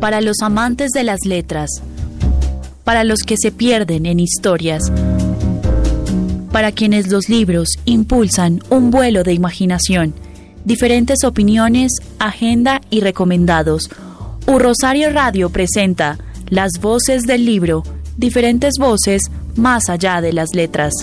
Para los amantes de las letras, para los que se pierden en historias, para quienes los libros impulsan un vuelo de imaginación, diferentes opiniones, agenda y recomendados. Rosario Radio presenta Las Voces del Libro, diferentes voces más allá de las letras.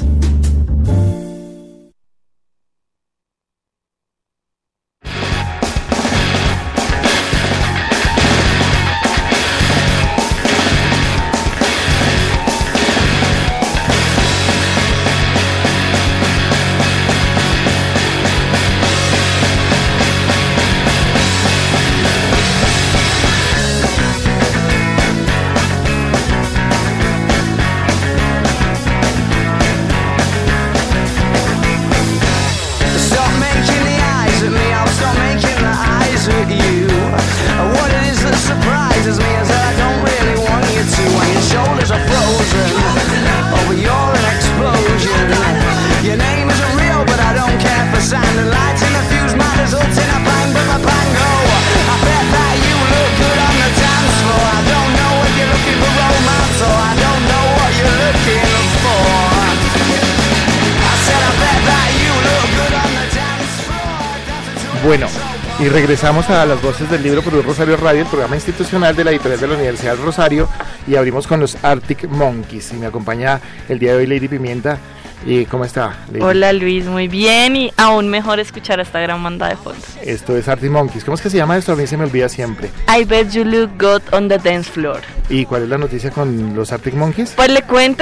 Bueno, y regresamos a Las Voces del Libro por Rosario Radio, el programa institucional de la editorial de la Universidad del Rosario, y abrimos con los Arctic Monkeys. Y me acompaña el día de hoy Lady Pimienta. ¿Y cómo está, Lady? Hola Luis, muy bien, y aún mejor escuchar a esta gran banda de fondo. Esto es Arctic Monkeys. ¿Cómo es que se llama esto? A mí se me olvida siempre. I bet you look good on the dance floor. ¿Y cuál es la noticia con los Arctic Monkeys? Pues le cuento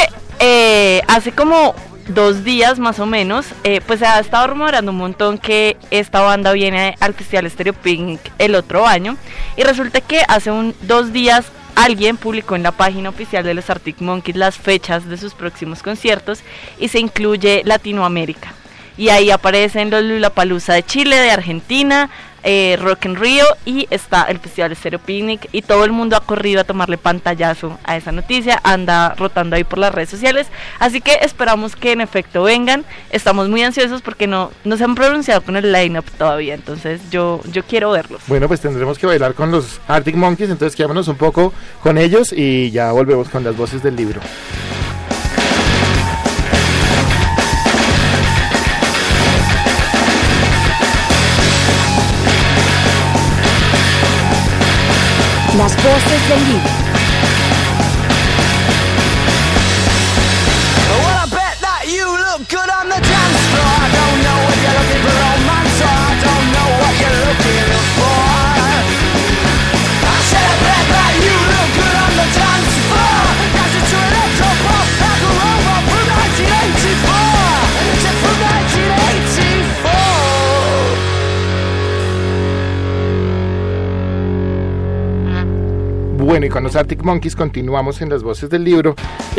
que hace como 2 días más o menos, pues se ha estado rumorando un montón que esta banda viene al Festival Stereo Picnic el otro año, y resulta que hace 2 días alguien publicó en la página oficial de los Arctic Monkeys las fechas de sus próximos conciertos, y se incluye Latinoamérica, y ahí aparecen los Lollapalooza de Chile, de Argentina, Rock en Río, y está el Festival Stereo Picnic, y todo el mundo ha corrido a tomarle pantallazo a esa noticia, anda rotando ahí por las redes sociales, así que esperamos que en efecto vengan. Estamos muy ansiosos porque no se han pronunciado con el line-up todavía, entonces yo quiero verlos. Bueno, pues tendremos que bailar con los Arctic Monkeys, entonces quedémonos un poco con ellos y ya volvemos con Las Voces del Libro. Las Voces del Libro. Bueno, y con los Arctic Monkeys continuamos en Las Voces del Libro,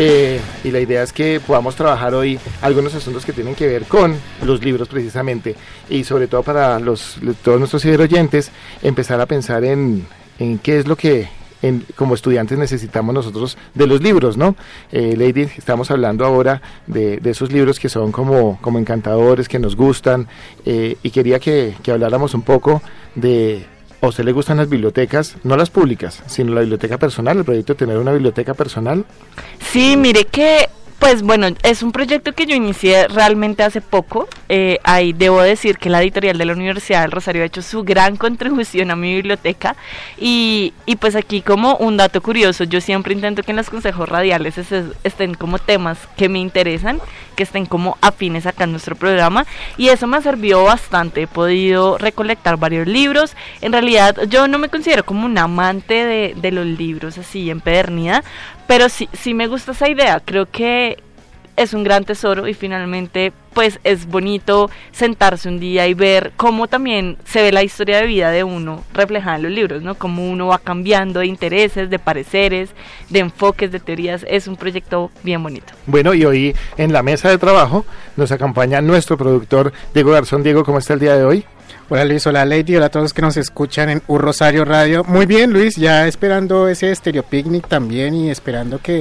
y la idea es que podamos trabajar hoy algunos asuntos que tienen que ver con los libros precisamente, y sobre todo para todos nuestros ciberoyentes empezar a pensar en qué es lo que como estudiantes necesitamos nosotros de los libros, ¿no? Lady, estamos hablando ahora de esos libros que son como encantadores, que nos gustan, y quería que habláramos un poco de... ¿A usted le gustan las bibliotecas, no las públicas, sino la biblioteca personal, el proyecto de tener una biblioteca personal? Sí, mire que, pues bueno, es un proyecto que yo inicié realmente hace poco. Ahí debo decir que la editorial de la Universidad del Rosario ha hecho su gran contribución a mi biblioteca, y pues aquí como un dato curioso, yo siempre intento que en los consejos radiales estén como temas que me interesan, que estén como afines acá en nuestro programa, y eso me ha servido bastante. He podido recolectar varios libros. En realidad yo no me considero como un amante de los libros así empedernida, pero sí me gusta esa idea. Creo que es un gran tesoro, y finalmente pues es bonito sentarse un día y ver cómo también se ve la historia de vida de uno reflejada en los libros, ¿no? Cómo uno va cambiando de intereses, de pareceres, de enfoques, de teorías. Es un proyecto bien bonito. Bueno, y hoy en la mesa de trabajo nos acompaña nuestro productor Diego Garzón. Diego, ¿cómo está el día de hoy? Hola Luis, hola Lady, hola a todos los que nos escuchan en Rosario Radio. Muy bien Luis, ya esperando ese Stereo Picnic también, y esperando que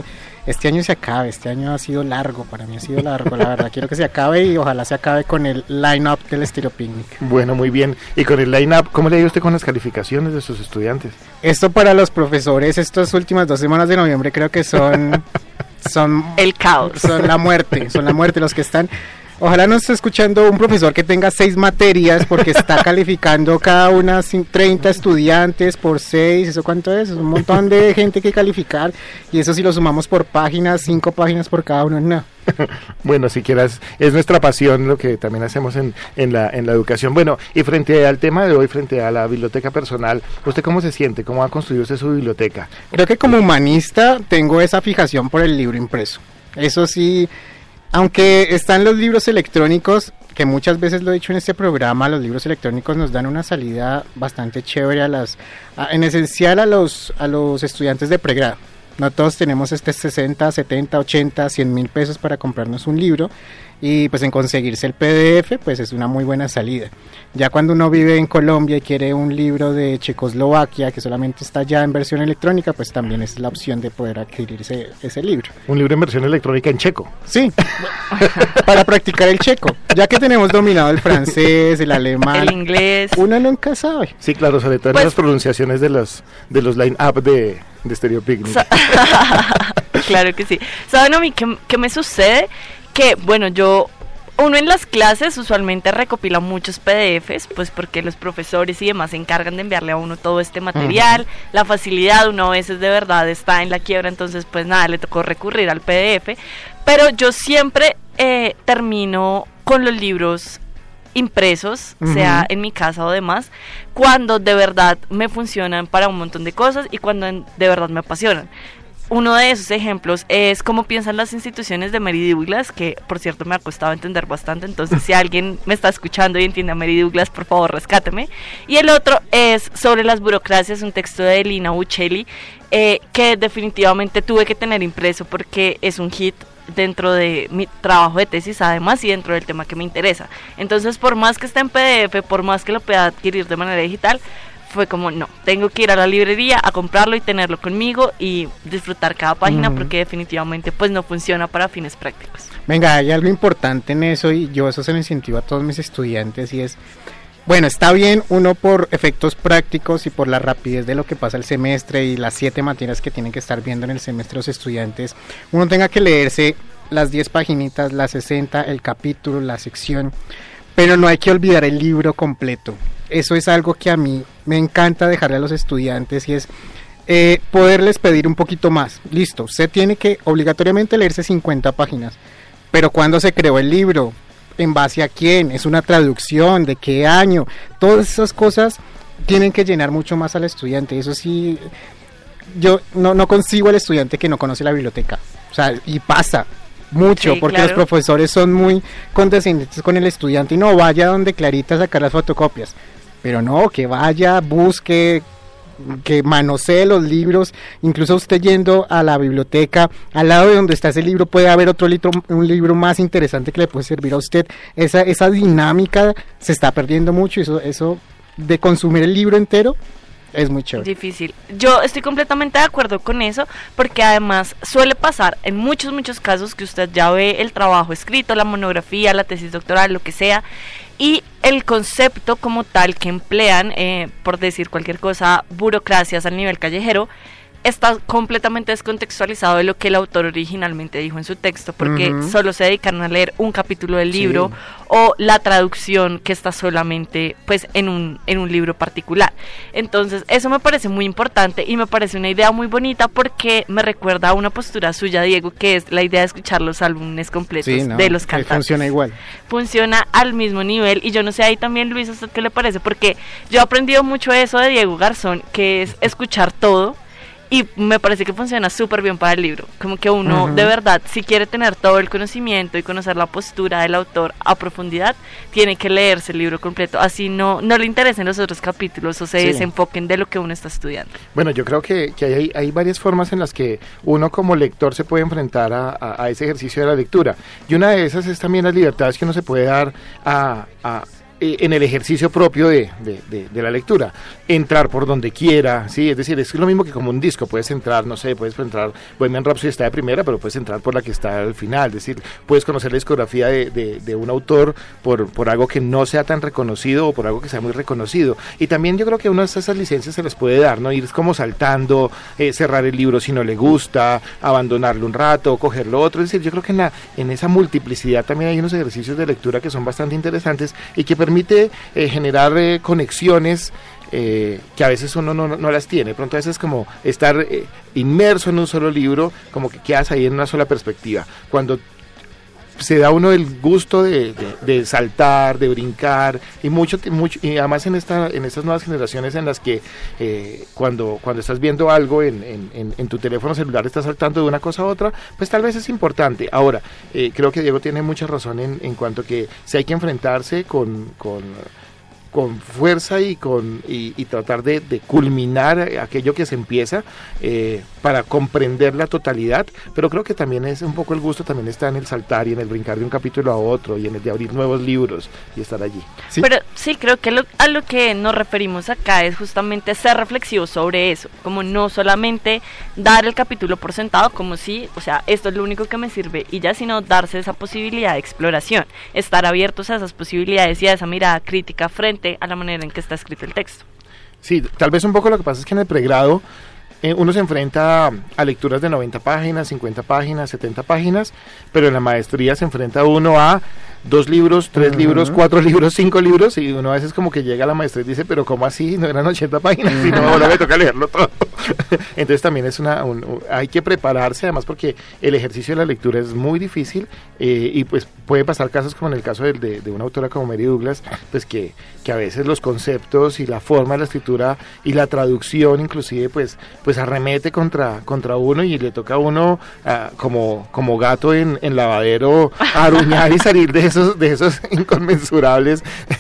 este año se acabe, este año ha sido largo, para mí ha sido largo, la verdad, quiero que se acabe y ojalá se acabe con el line-up del Estéreo Picnic. Bueno, muy bien. Y con el line-up, ¿cómo le ha ido usted con las calificaciones de sus estudiantes? Esto para los profesores, estas últimas 2 semanas de noviembre creo que son el caos. Son la muerte los que están. Ojalá nos esté escuchando un profesor que tenga 6 materias porque está calificando cada una 30 estudiantes por 6, ¿eso cuánto es? Es un montón de gente que calificar y eso si lo sumamos por páginas, 5 páginas por cada uno, no. Bueno, siquiera es nuestra pasión lo que también hacemos en la educación. Bueno, y frente al tema de hoy, frente a la biblioteca personal, ¿usted cómo se siente? ¿Cómo ha construido usted su biblioteca? Creo que como humanista tengo esa fijación por el libro impreso. Eso sí, aunque están los libros electrónicos, que muchas veces lo he dicho en este programa, los libros electrónicos nos dan una salida bastante chévere en esencial a los estudiantes de pregrado. No todos tenemos 60, 70, 80, 100 mil pesos para comprarnos un libro y pues en conseguirse el PDF pues es una muy buena salida. Ya cuando uno vive en Colombia y quiere un libro de Checoslovaquia que solamente está ya en versión electrónica, pues también es la opción de poder adquirir ese libro. Un libro en versión electrónica en checo. Sí, para practicar el checo. Ya que tenemos dominado el francés, el alemán, el inglés. Uno nunca sabe. Sí, claro, sobre todo en las pronunciaciones de los line-up de Estéreo Picnic. Claro que sí. ¿Saben a mí qué me sucede? Que, bueno, uno en las clases usualmente recopila muchos PDFs, pues porque los profesores y demás se encargan de enviarle a uno todo este material, la facilidad, uno a veces de verdad está en la quiebra, entonces pues nada, le tocó recurrir al PDF, pero yo siempre termino con los libros impresos, sea en mi casa o demás, cuando de verdad me funcionan para un montón de cosas y cuando de verdad me apasionan. Uno de esos ejemplos es cómo piensan las instituciones de Mary Douglas, que por cierto me ha costado entender bastante, entonces si alguien me está escuchando y entiende a Mary Douglas, por favor rescáteme. Y el otro es sobre las burocracias, un texto de Lina Uccelli, que definitivamente tuve que tener impreso porque es un hit dentro de mi trabajo de tesis además y dentro del tema que me interesa. Entonces por más que esté en PDF, por más que lo pueda adquirir de manera digital, fue como no, tengo que ir a la librería a comprarlo y tenerlo conmigo y disfrutar cada página porque definitivamente pues no funciona para fines prácticos. Venga, hay algo importante en eso y yo eso se lo incentivo a todos mis estudiantes y es, bueno, está bien uno por efectos prácticos y por la rapidez de lo que pasa el semestre y las 7 materias que tienen que estar viendo en el semestre los estudiantes, uno tenga que leerse las 10 paginitas, las 60, el capítulo, la sección, pero no hay que olvidar el libro completo. Eso es algo que a mí me encanta dejarle a los estudiantes y es poderles pedir un poquito más. Listo, usted tiene que obligatoriamente leerse 50 páginas, pero ¿cuándo se creó el libro? ¿En base a quién? ¿Es una traducción? ¿De qué año? Todas esas cosas tienen que llenar mucho más al estudiante. Eso sí, yo no consigo al estudiante que no conoce la biblioteca. O sea, y pasa mucho, sí, porque claro, los profesores son muy condescendientes con el estudiante y no vaya donde Clarita a sacar las fotocopias, pero no, que vaya, busque, que manosee los libros, incluso usted yendo a la biblioteca, al lado de donde está ese libro puede haber un libro más interesante que le puede servir a usted. Esa dinámica se está perdiendo mucho, eso de consumir el libro entero es muy chévere. Difícil. Yo estoy completamente de acuerdo con eso, porque además suele pasar en muchos casos que usted ya ve el trabajo escrito, la monografía, la tesis doctoral, lo que sea, y el concepto como tal que emplean, por decir cualquier cosa, burocracias al nivel callejero, está completamente descontextualizado de lo que el autor originalmente dijo en su texto, porque solo se dedicaron a leer un capítulo del libro, sí, o la traducción que está solamente pues en un libro particular. Entonces eso me parece muy importante y me parece una idea muy bonita porque me recuerda a una postura suya, Diego, que es la idea de escuchar los álbumes completos, sí, de los cantantes. Funciona igual. Funciona al mismo nivel y yo no sé ahí también, Luis, ¿a usted qué le parece? Porque yo he aprendido mucho eso de Diego Garzón, que es escuchar todo. Y me parece que funciona súper bien para el libro, como que uno de verdad, si quiere tener todo el conocimiento y conocer la postura del autor a profundidad, tiene que leerse el libro completo, así no le interesen los otros capítulos o se desenfoquen de lo que uno está estudiando. Bueno, yo creo que hay varias formas en las que uno como lector se puede enfrentar a ese ejercicio de la lectura, y una de esas es también las libertades que uno se puede dar a en el ejercicio propio de la lectura, entrar por donde quiera, ¿sí? Es decir, es lo mismo que como un disco, puedes entrar, no sé, puedes entrar, Bohemian Rhapsody está de primera, pero puedes entrar por la que está al final, es decir, puedes conocer la discografía de un autor por algo que no sea tan reconocido o por algo que sea muy reconocido, y también yo creo que unas de esas licencias se les puede dar, ¿no? Ir como saltando, cerrar el libro si no le gusta, abandonarlo un rato, cogerlo otro, es decir, yo creo que en esa multiplicidad también hay unos ejercicios de lectura que son bastante interesantes y que permite generar conexiones que a veces uno no las tiene. Pronto a veces como estar inmerso en un solo libro, como que quedas ahí en una sola perspectiva. Cuando se da uno el gusto de saltar, de brincar, y además en estas nuevas generaciones en las que cuando estás viendo algo en tu teléfono celular estás saltando de una cosa a otra, pues tal vez es importante. Ahora, creo que Diego tiene mucha razón en cuanto que si hay que enfrentarse con fuerza y tratar de culminar aquello que se empieza para comprender la totalidad, pero creo que también es un poco el gusto, también está en el saltar y en el brincar de un capítulo a otro y en el de abrir nuevos libros y estar allí. ¿Sí? Pero sí, creo que a lo que nos referimos acá es justamente ser reflexivos sobre eso, como no solamente dar el capítulo por sentado, como si, o sea, esto es lo único que me sirve y ya, sino darse esa posibilidad de exploración, estar abiertos a esas posibilidades y a esa mirada crítica frente a la manera en que está escrito el texto. Sí, tal vez un poco lo que pasa es que en el pregrado uno se enfrenta a lecturas de 90 páginas, 50 páginas, 70 páginas, pero en la maestría se enfrenta uno a 2 libros, 3 libros, 4 libros, 5 libros, y uno a veces como que llega a la maestría y dice, pero ¿cómo así? No eran 80 páginas, y no, ahora me toca leerlo todo. Entonces también es hay que prepararse, además porque el ejercicio de la lectura es muy difícil, y pues puede pasar casos como en el caso de una autora como Mary Douglas, pues que a veces los conceptos y la forma de la escritura y la traducción inclusive pues arremete contra uno y le toca a uno como gato en lavadero aruñar y salir de esos inconmensurables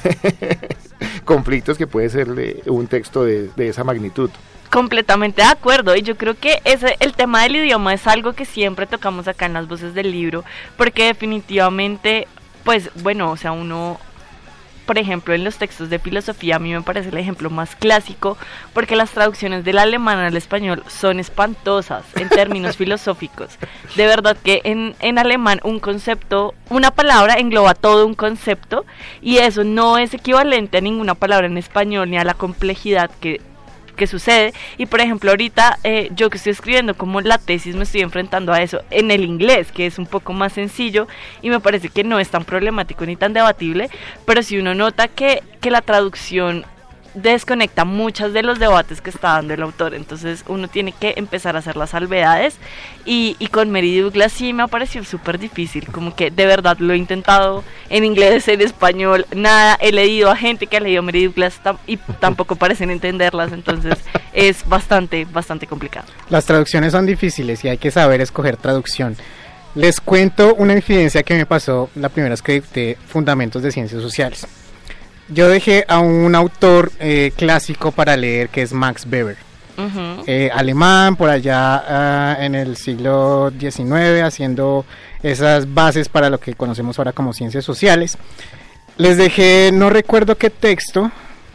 conflictos que puede ser un texto de esa magnitud. Completamente de acuerdo, y yo creo que el tema del idioma es algo que siempre tocamos acá en las voces del libro, porque definitivamente, pues bueno, o sea, uno, por ejemplo, en los textos de filosofía a mí me parece el ejemplo más clásico, porque las traducciones del alemán al español son espantosas en términos filosóficos. De verdad que en alemán un concepto, una palabra engloba todo un concepto, y eso no es equivalente a ninguna palabra en español ni a la complejidad que sucede. Y por ejemplo ahorita yo que estoy escribiendo como la tesis me estoy enfrentando a eso en el inglés, que es un poco más sencillo y me parece que no es tan problemático ni tan debatible, pero si uno nota que la traducción desconecta muchos de los debates que está dando el autor, entonces uno tiene que empezar a hacer las salvedades, y con Mary Douglas sí me ha parecido súper difícil, como que de verdad lo he intentado en inglés, en español, nada, he leído a gente que ha leído Mary Douglas y tampoco parecen entenderlas, entonces es bastante complicado. Las traducciones son difíciles y hay que saber escoger traducción. Les cuento una infidencia que me pasó la primera vez que dicté Fundamentos de Ciencias Sociales. Yo dejé a un autor clásico para leer, que es Max Weber, alemán, por allá en el siglo XIX, haciendo esas bases para lo que conocemos ahora como ciencias sociales. Les dejé, no recuerdo qué texto,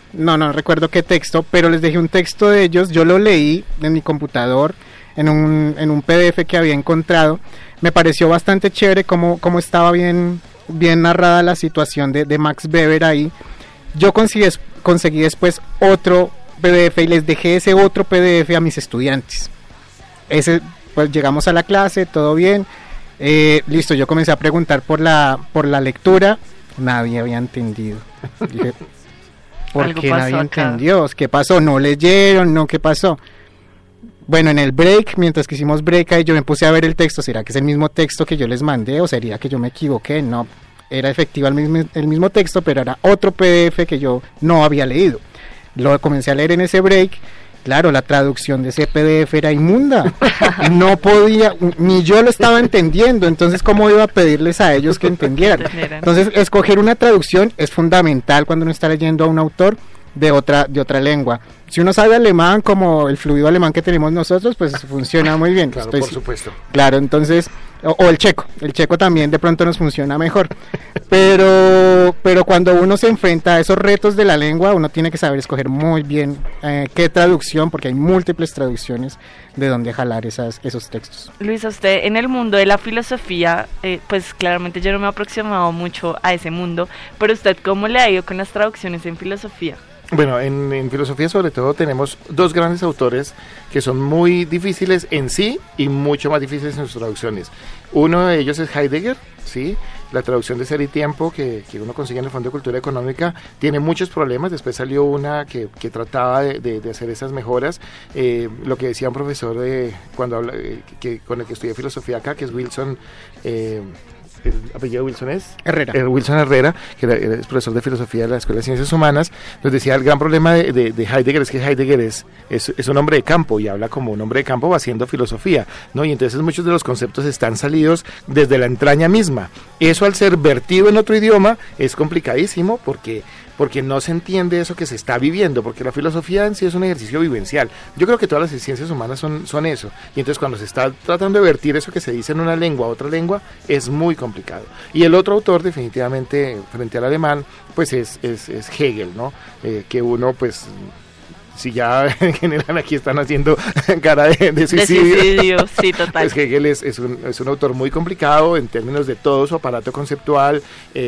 pero les dejé un texto de ellos. Yo lo leí en mi computador, en un PDF que había encontrado. Me pareció bastante chévere cómo estaba bien narrada la situación de Max Weber ahí. Yo conseguí después otro PDF y les dejé ese otro PDF a mis estudiantes. Pues llegamos a la clase, todo bien, listo, yo comencé a preguntar por la lectura, nadie había entendido. Dije, ¿por qué nadie entendió? ¿Qué pasó? ¿No leyeron? ¿No? ¿Qué pasó? Bueno, en el break, mientras que hicimos break ahí, yo me puse a ver el texto. ¿Será que es el mismo texto que yo les mandé o sería que yo me equivoqué? No, era efectivo el mismo texto, pero era otro PDF que yo no había leído. Lo comencé a leer en ese break. Claro, la traducción de ese PDF era inmunda. No podía, ni yo lo estaba entendiendo. Entonces, ¿cómo iba a pedirles a ellos que entendieran? Entonces, escoger una traducción es fundamental cuando uno está leyendo a un autor de otra lengua. Si uno sabe alemán, como el fluido alemán que tenemos nosotros, pues funciona muy bien. Claro, por supuesto. Claro, entonces o el checo también de pronto nos funciona mejor, pero cuando uno se enfrenta a esos retos de la lengua, uno tiene que saber escoger muy bien qué traducción, porque hay múltiples traducciones de dónde jalar esos textos. Luisa, usted en el mundo de la filosofía, pues claramente yo no me he aproximado mucho a ese mundo, pero usted ¿cómo le ha ido con las traducciones en filosofía? Bueno, en filosofía sobre todo tenemos dos grandes autores que son muy difíciles en sí y mucho más difíciles en sus traducciones. Uno de ellos es Heidegger, ¿sí? La traducción de Ser y Tiempo que uno consigue en el Fondo de Cultura Económica tiene muchos problemas. Después salió una que trataba de hacer esas mejoras. Lo que decía un profesor cuando habla, con el que estudia filosofía acá, que es Wilson, el apellido Wilson es Herrera. Wilson Herrera, que es profesor de filosofía de la Escuela de Ciencias Humanas, nos decía el gran problema de Heidegger es que Heidegger es un hombre de campo y habla como un hombre de campo, va haciendo filosofía, ¿no? Y entonces muchos de los conceptos están salidos desde la entraña misma. Eso al ser vertido en otro idioma es complicadísimo porque no se entiende eso que se está viviendo, porque la filosofía en sí es un ejercicio vivencial. Yo creo que todas las ciencias humanas son eso, y entonces cuando se está tratando de vertir eso que se dice en una lengua a otra lengua, es muy complicado. Y el otro autor, definitivamente, frente al alemán, pues es Hegel, ¿no? Que uno, pues, si ya en general aquí están haciendo cara de suicidio. De suicidio, sí, total. Pues Hegel es un autor muy complicado en términos de todo su aparato conceptual,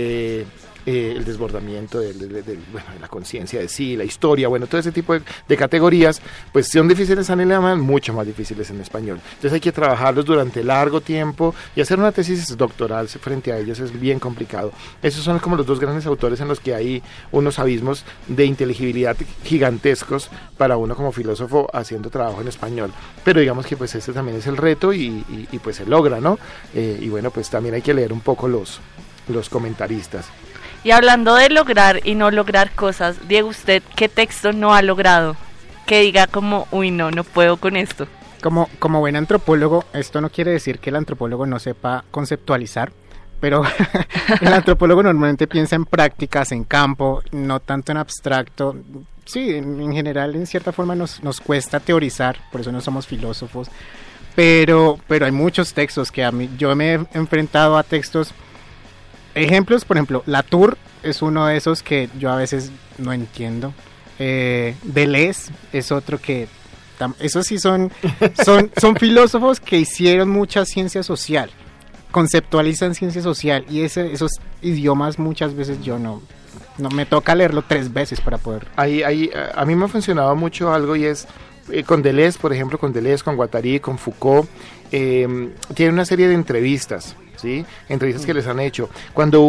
el desbordamiento de la conciencia de sí, la historia, bueno, todo ese tipo de categorías, pues son difíciles en alemán, mucho más difíciles en español. Entonces hay que trabajarlos durante largo tiempo y hacer una tesis doctoral frente a ellos es bien complicado. Esos son como los dos grandes autores en los que hay unos abismos de inteligibilidad gigantescos para uno como filósofo haciendo trabajo en español. Pero digamos que pues este también es el reto y pues se logra, ¿no? Y bueno, pues también hay que leer un poco los comentaristas. Y hablando de lograr y no lograr cosas, Diego, ¿usted qué texto no ha logrado? Que diga como, uy, no puedo con esto. Como buen antropólogo, esto no quiere decir que el antropólogo no sepa conceptualizar, pero el antropólogo normalmente piensa en prácticas, en campo, no tanto en abstracto. Sí, en general, en cierta forma nos cuesta teorizar, por eso no somos filósofos, pero hay muchos textos que yo me he enfrentado a textos. Ejemplos, por ejemplo, Latour es uno de esos que yo a veces no entiendo. Deleuze es otro que... Esos sí son filósofos que hicieron mucha ciencia social, conceptualizan ciencia social, y esos idiomas muchas veces yo no me toca leerlo 3 veces para poder... A mí me ha funcionado mucho algo y es... con Deleuze, por ejemplo, con Guattari, con Foucault, tiene una serie de entrevistas, ¿sí? Entrevistas que les han hecho. Cuando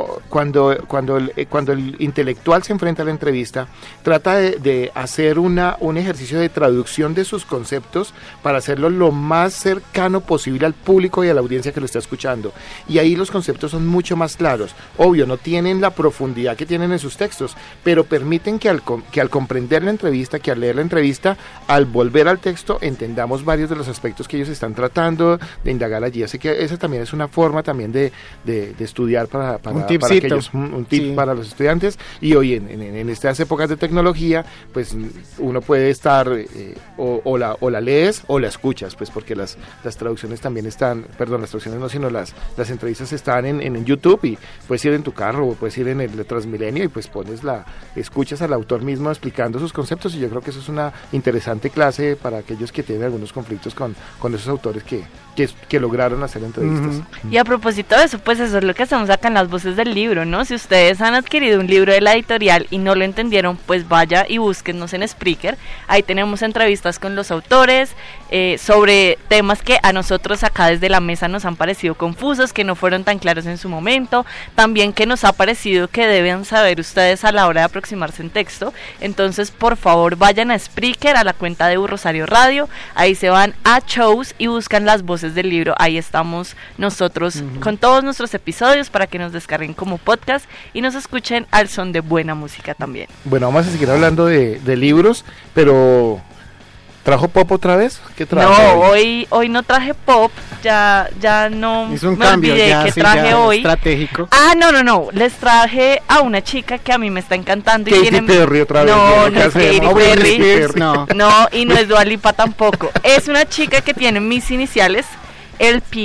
el intelectual se enfrenta a la entrevista, trata de hacer un ejercicio de traducción de sus conceptos para hacerlo lo más cercano posible al público y a la audiencia que lo está escuchando. Y ahí los conceptos son mucho más claros. Obvio, no tienen la profundidad que tienen en sus textos, pero permiten que al comprender la entrevista, que al leer la entrevista, al volver al texto, entendamos varios de los aspectos que ellos están tratando de indagar allí. Así que esa también es una forma también de estudiar para aquellos, un tip sí. Para los estudiantes. Y hoy en estas épocas de tecnología, pues uno puede estar o la lees o la escuchas, pues porque las traducciones también están, las traducciones no, sino las entrevistas están en YouTube, y puedes ir en tu carro o puedes ir en el Transmilenio y pues escuchas al autor mismo explicando sus conceptos, y yo creo que eso es una interesante clase para aquellos que tienen algunos conflictos con esos autores que lograron hacer entrevistas. Uh-huh. Y a propósito de eso, pues eso es lo que hacemos acá en Las Voces del Libro, ¿no? Si ustedes han adquirido un libro de la editorial y no lo entendieron, pues vaya y búsquennos en Spreaker. Ahí tenemos entrevistas con los autores sobre temas que a nosotros acá desde la mesa nos han parecido confusos, que no fueron tan claros en su momento, también que nos ha parecido que deben saber ustedes a la hora de aproximarse en texto. Entonces, por favor, vayan a Spreaker, a la cuenta de Rosario Radio, ahí se van a shows y buscan Las Voces del Libro. Ahí estamos nosotros con todos nuestros episodios para que nos descarguen como podcast y nos escuchen al son de buena música también. Bueno, vamos a seguir hablando de libros, pero ¿trajo pop otra vez? ¿Qué trajo? No, hoy no traje pop, ya no es un me cambio, olvidé ya, que sí, traje hoy. Estratégico. No, les traje a una chica que a mí me está encantando. Katy Perry otra vez. No es Katy Perry. No, y no es Dua Lipa tampoco. Es una chica que tiene mis iniciales, LP,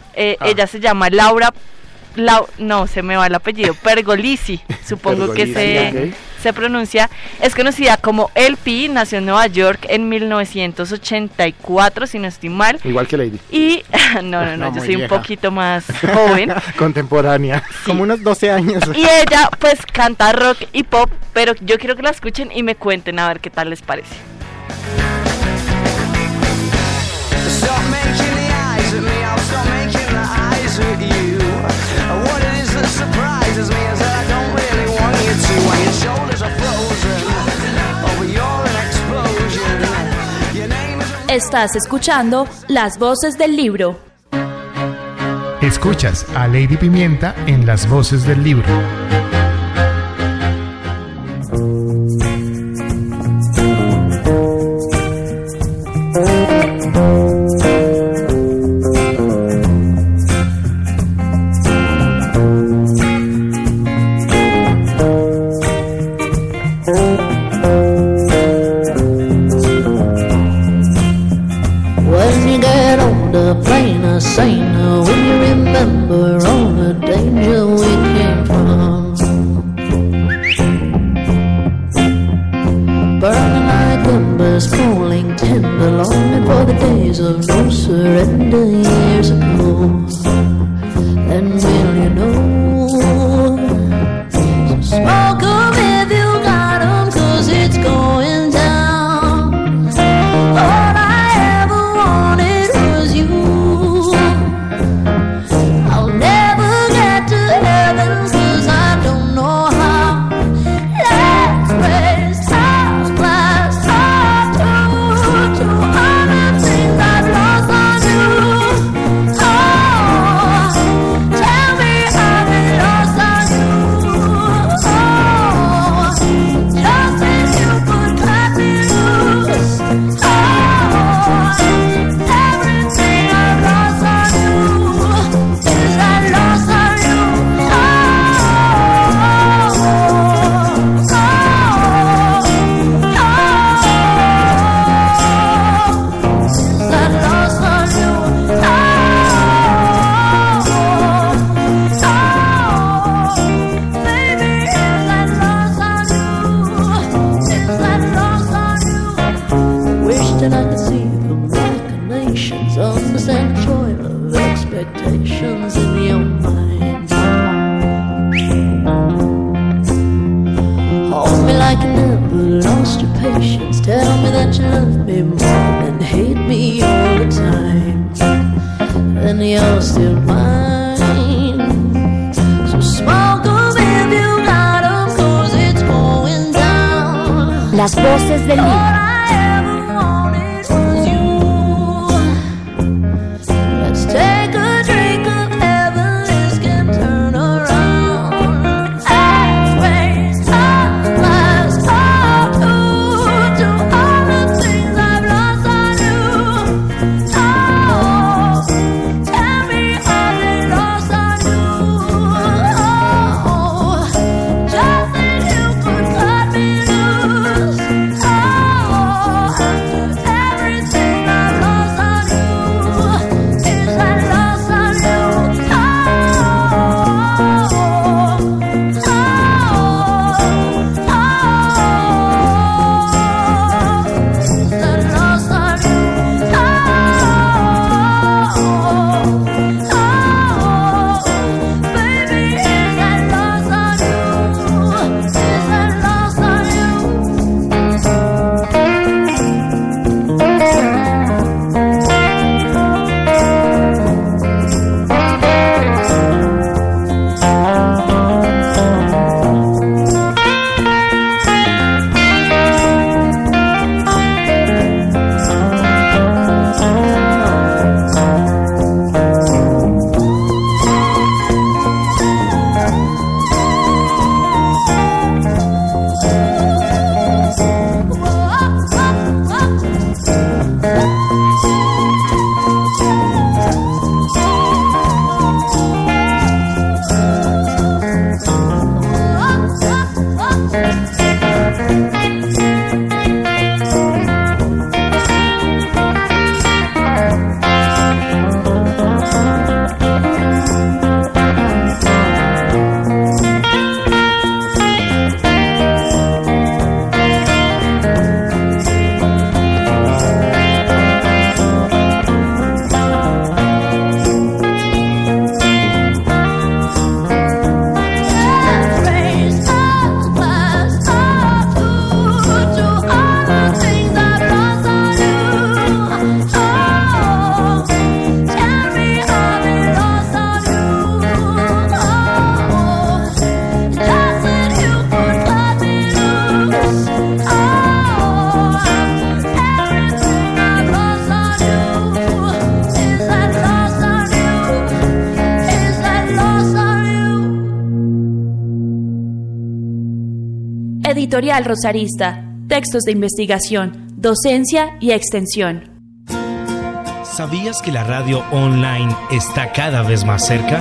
Ella se llama Laura, no, se me va el apellido, Pergolisi, supongo que se pronuncia. Es conocida como LP, nació en Nueva York en 1984, si no estoy mal. Igual que Lady. Y, no, yo soy un poquito más joven. Contemporánea. Sí. Como unos 12 años. Y ella, pues, canta rock y pop, pero yo quiero que la escuchen y me cuenten a ver qué tal les parece. Stop making the eyes at me, I'll stop making the eyes at you. What it is that surprises me is that I don't really want you to. When your shoulders are frozen, over you're an explosion. Your name is Estás escuchando Las Voces del Libro. Escuchas a Lady Pimienta en Las Voces del Libro. Las Voces del Libro. Editorial Rosarista. Textos de investigación, docencia y extensión. ¿Sabías que la radio online está cada vez más cerca?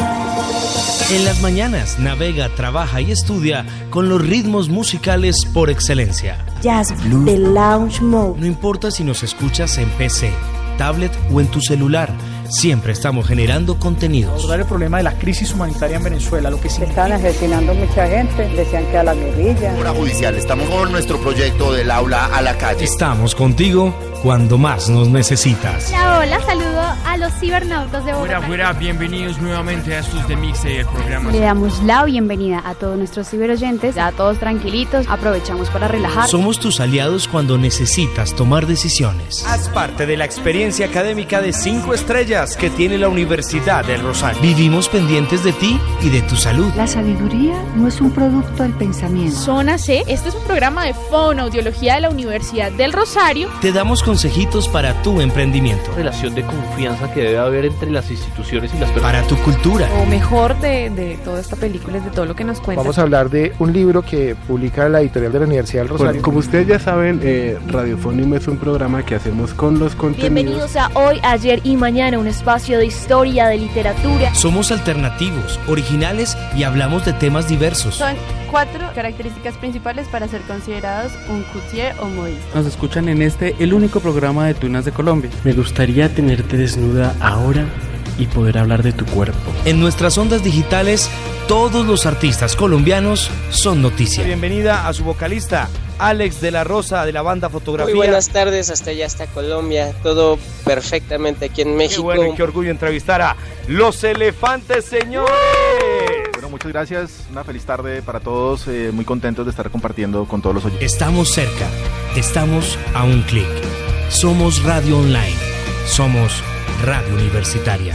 En las mañanas navega, trabaja y estudia con los ritmos musicales por excelencia. Jazz Blue, The Lounge Mode. No importa si nos escuchas en PC, tablet o en tu celular, siempre estamos generando contenidos. Abordar el problema de la crisis humanitaria en Venezuela, lo que significa. Están asesinando mucha gente, decían que a la guerrilla. Hora judicial, estamos con nuestro proyecto del aula a la calle. Estamos contigo cuando más nos necesitas. Hola, saludo a los cibernautas de Bogotá. Fuera, bienvenidos nuevamente a estos de Mixtape, el programa. Le damos la bienvenida a todos nuestros ciberoyentes, a todos tranquilitos, aprovechamos para relajar. Somos tus aliados cuando necesitas tomar decisiones. Haz parte de la experiencia académica de 5 estrellas que tiene la Universidad del Rosario. Vivimos pendientes de ti y de tu salud. La sabiduría no es un producto del pensamiento. Zona C, este es un programa de fonoaudiología de la Universidad del Rosario. Te damos consejitos para tu emprendimiento. Relación de confianza que debe haber entre las instituciones y las personas. Para tu cultura. Lo mejor de toda esta película es de todo lo que nos cuenta. Vamos a hablar de un libro que publica la editorial de la Universidad del Rosario. Bueno, como ustedes ya saben, Radiofónimo es un programa que hacemos con los contenidos. Bienvenidos a Hoy, Ayer y Mañana, un espacio de historia, de literatura. Somos alternativos, originales y hablamos de temas diversos. Son 4 características principales para ser considerados un coutier o modista. Nos escuchan en el único programa de tunas de Colombia. Me gustaría tenerte desnuda ahora y poder hablar de tu cuerpo. En nuestras ondas digitales, todos los artistas colombianos son noticia. Bienvenida a su vocalista, Alex de la Rosa, de la banda Fotografía. Muy buenas tardes, hasta allá, hasta Colombia, todo perfectamente aquí en México. Qué bueno y qué orgullo entrevistar a Los Elefantes, señores. Bueno, muchas gracias, una feliz tarde para todos, muy contentos de estar compartiendo con todos los oyentes. Estamos cerca, estamos a un clic. Somos Radio Online, somos Radio Universitaria.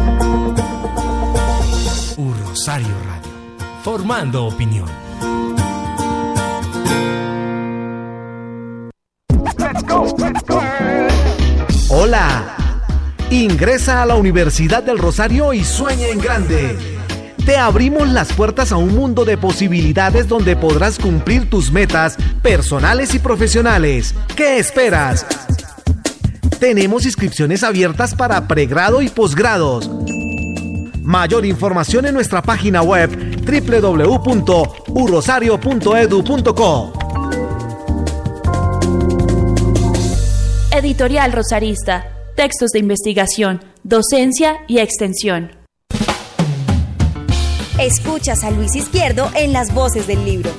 Rosario Radio, formando opinión. Hola, ingresa a la Universidad del Rosario y sueña en grande. Te abrimos las puertas a un mundo de posibilidades donde podrás cumplir tus metas personales y profesionales. ¿Qué esperas? Tenemos inscripciones abiertas para pregrado y posgrados. Mayor información en nuestra página web www.urosario.edu.co. Editorial Rosarista. Textos de investigación, docencia y extensión. Escuchas a Luis Izquierdo en Las Voces del Libro.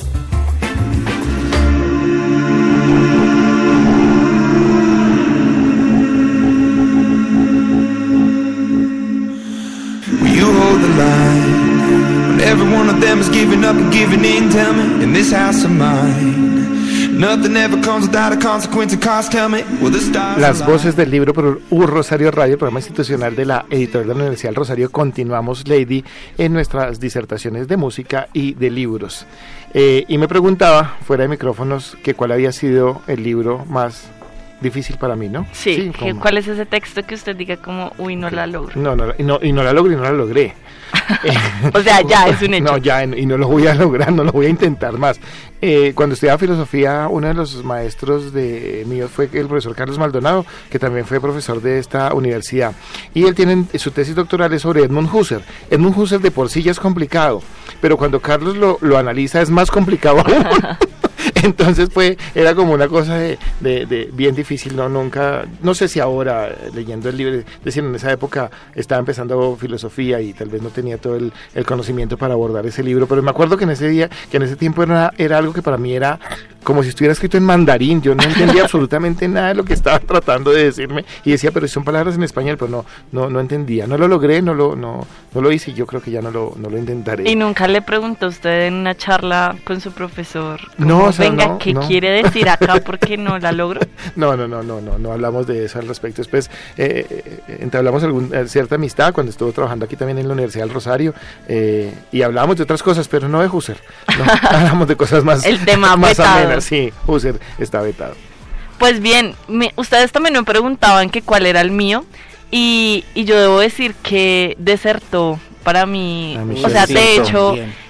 You hold the line when every one of them is giving up and giving in. Tell me, in this house of mine, nothing ever comes without a consequence and cost. Tell me, will the stars Las Voces del Libro por Rosario Radio, el programa institucional de la editorial de la Universidad del Rosario. Continuamos, Lady, en nuestras disertaciones de música y de libros. Y me preguntaba, fuera de micrófonos, que cuál había sido el libro más difícil para mí, ¿no? Sí, ¿cuál es ese texto que usted diga como, uy, no la logro? No la logro y no la logré. O sea, ya es un hecho. No, ya, y no lo voy a lograr, no lo voy a intentar más. Cuando estudiaba filosofía, uno de los maestros míos fue el profesor Carlos Maldonado, que también fue profesor de esta universidad. Y él tiene su tesis doctoral es sobre Edmund Husserl. Edmund Husserl de por sí ya es complicado, pero cuando Carlos lo analiza es más complicado aún. Entonces era como una cosa de bien difícil, no sé si ahora leyendo el libro, decir, en esa época estaba empezando filosofía y tal vez no tenía todo el conocimiento para abordar ese libro, pero me acuerdo que en ese tiempo era algo que para mí era como si estuviera escrito en mandarín. Yo no entendía absolutamente nada de lo que estaba tratando de decirme y decía, pero son palabras en español, pero no entendía, no lo logré, no lo hice y yo creo que ya no lo intentaré. ¿Y nunca le preguntó a usted en una charla con su profesor? No, o sea, venga, ¿qué quiere decir acá? ¿Por qué no la logro? No hablamos de eso al respecto. Después entablamos cierta amistad cuando estuvo trabajando aquí también en la Universidad del Rosario y hablábamos de otras cosas, pero no de Husserl. Hablamos de cosas más, el tema más amenas. Sí, Husserl está vetado. Pues bien, ustedes también me preguntaban que cuál era el mío y yo debo decir que Desertó para mí, o sea, de hecho,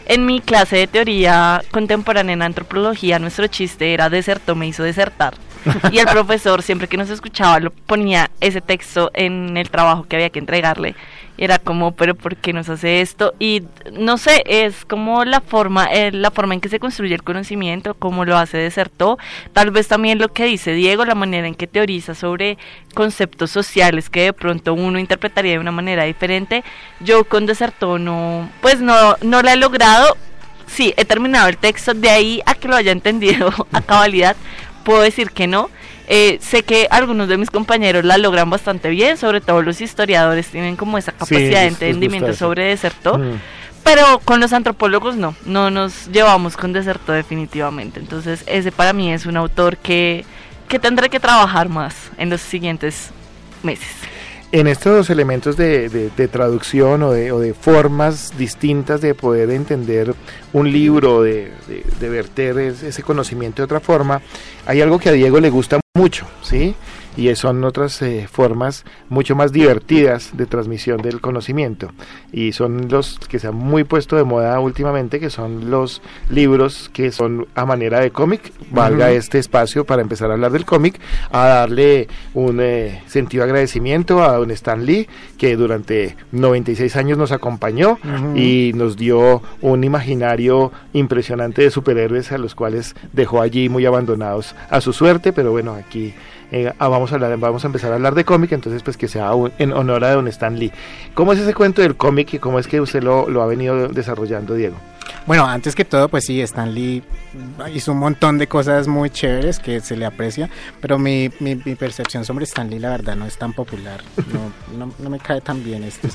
En mi clase de teoría contemporánea en antropología, nuestro chiste era desertó, me hizo desertar. Y el profesor, siempre que nos escuchaba, lo ponía ese texto en el trabajo que había que entregarle. Y era como, pero ¿por qué nos hace esto? Y no sé, es como la forma en que se construye el conocimiento, cómo lo hace Desertó. Tal vez también lo que dice Diego, la manera en que teoriza sobre conceptos sociales que de pronto uno interpretaría de una manera diferente. Yo con Desertó no la he logrado. Sí, he terminado el texto, de ahí a que lo haya entendido a cabalidad, puedo decir que no. Sé que algunos de mis compañeros la logran bastante bien, sobre todo los historiadores tienen como esa capacidad de entendimiento sobre Desertó, pero con los antropólogos no nos llevamos con Desertó definitivamente. Entonces ese para mí es un autor que tendré que trabajar más en los siguientes meses. En estos elementos de traducción o de formas distintas de poder entender un libro, de verter ese conocimiento de otra forma, hay algo que a Diego le gusta mucho, ¿sí? Y son otras formas mucho más divertidas de transmisión del conocimiento, y son los que se han muy puesto de moda últimamente, que son los libros que son a manera de cómic. Valga este espacio para empezar a hablar del cómic, a darle un sentido de agradecimiento a don Stan Lee, que durante 96 años nos acompañó y nos dio un imaginario impresionante de superhéroes a los cuales dejó allí muy abandonados a su suerte. Pero bueno, aquí vamos a empezar a hablar de cómic, entonces pues que sea en honor a don Stan Lee. ¿Cómo es ese cuento del cómic y cómo es que usted lo ha venido desarrollando, Diego? Bueno, antes que todo, pues sí, Stan Lee hizo un montón de cosas muy chéveres que se le aprecia, pero mi percepción sobre Stan Lee, la verdad, no es tan popular. No me cae tan bien este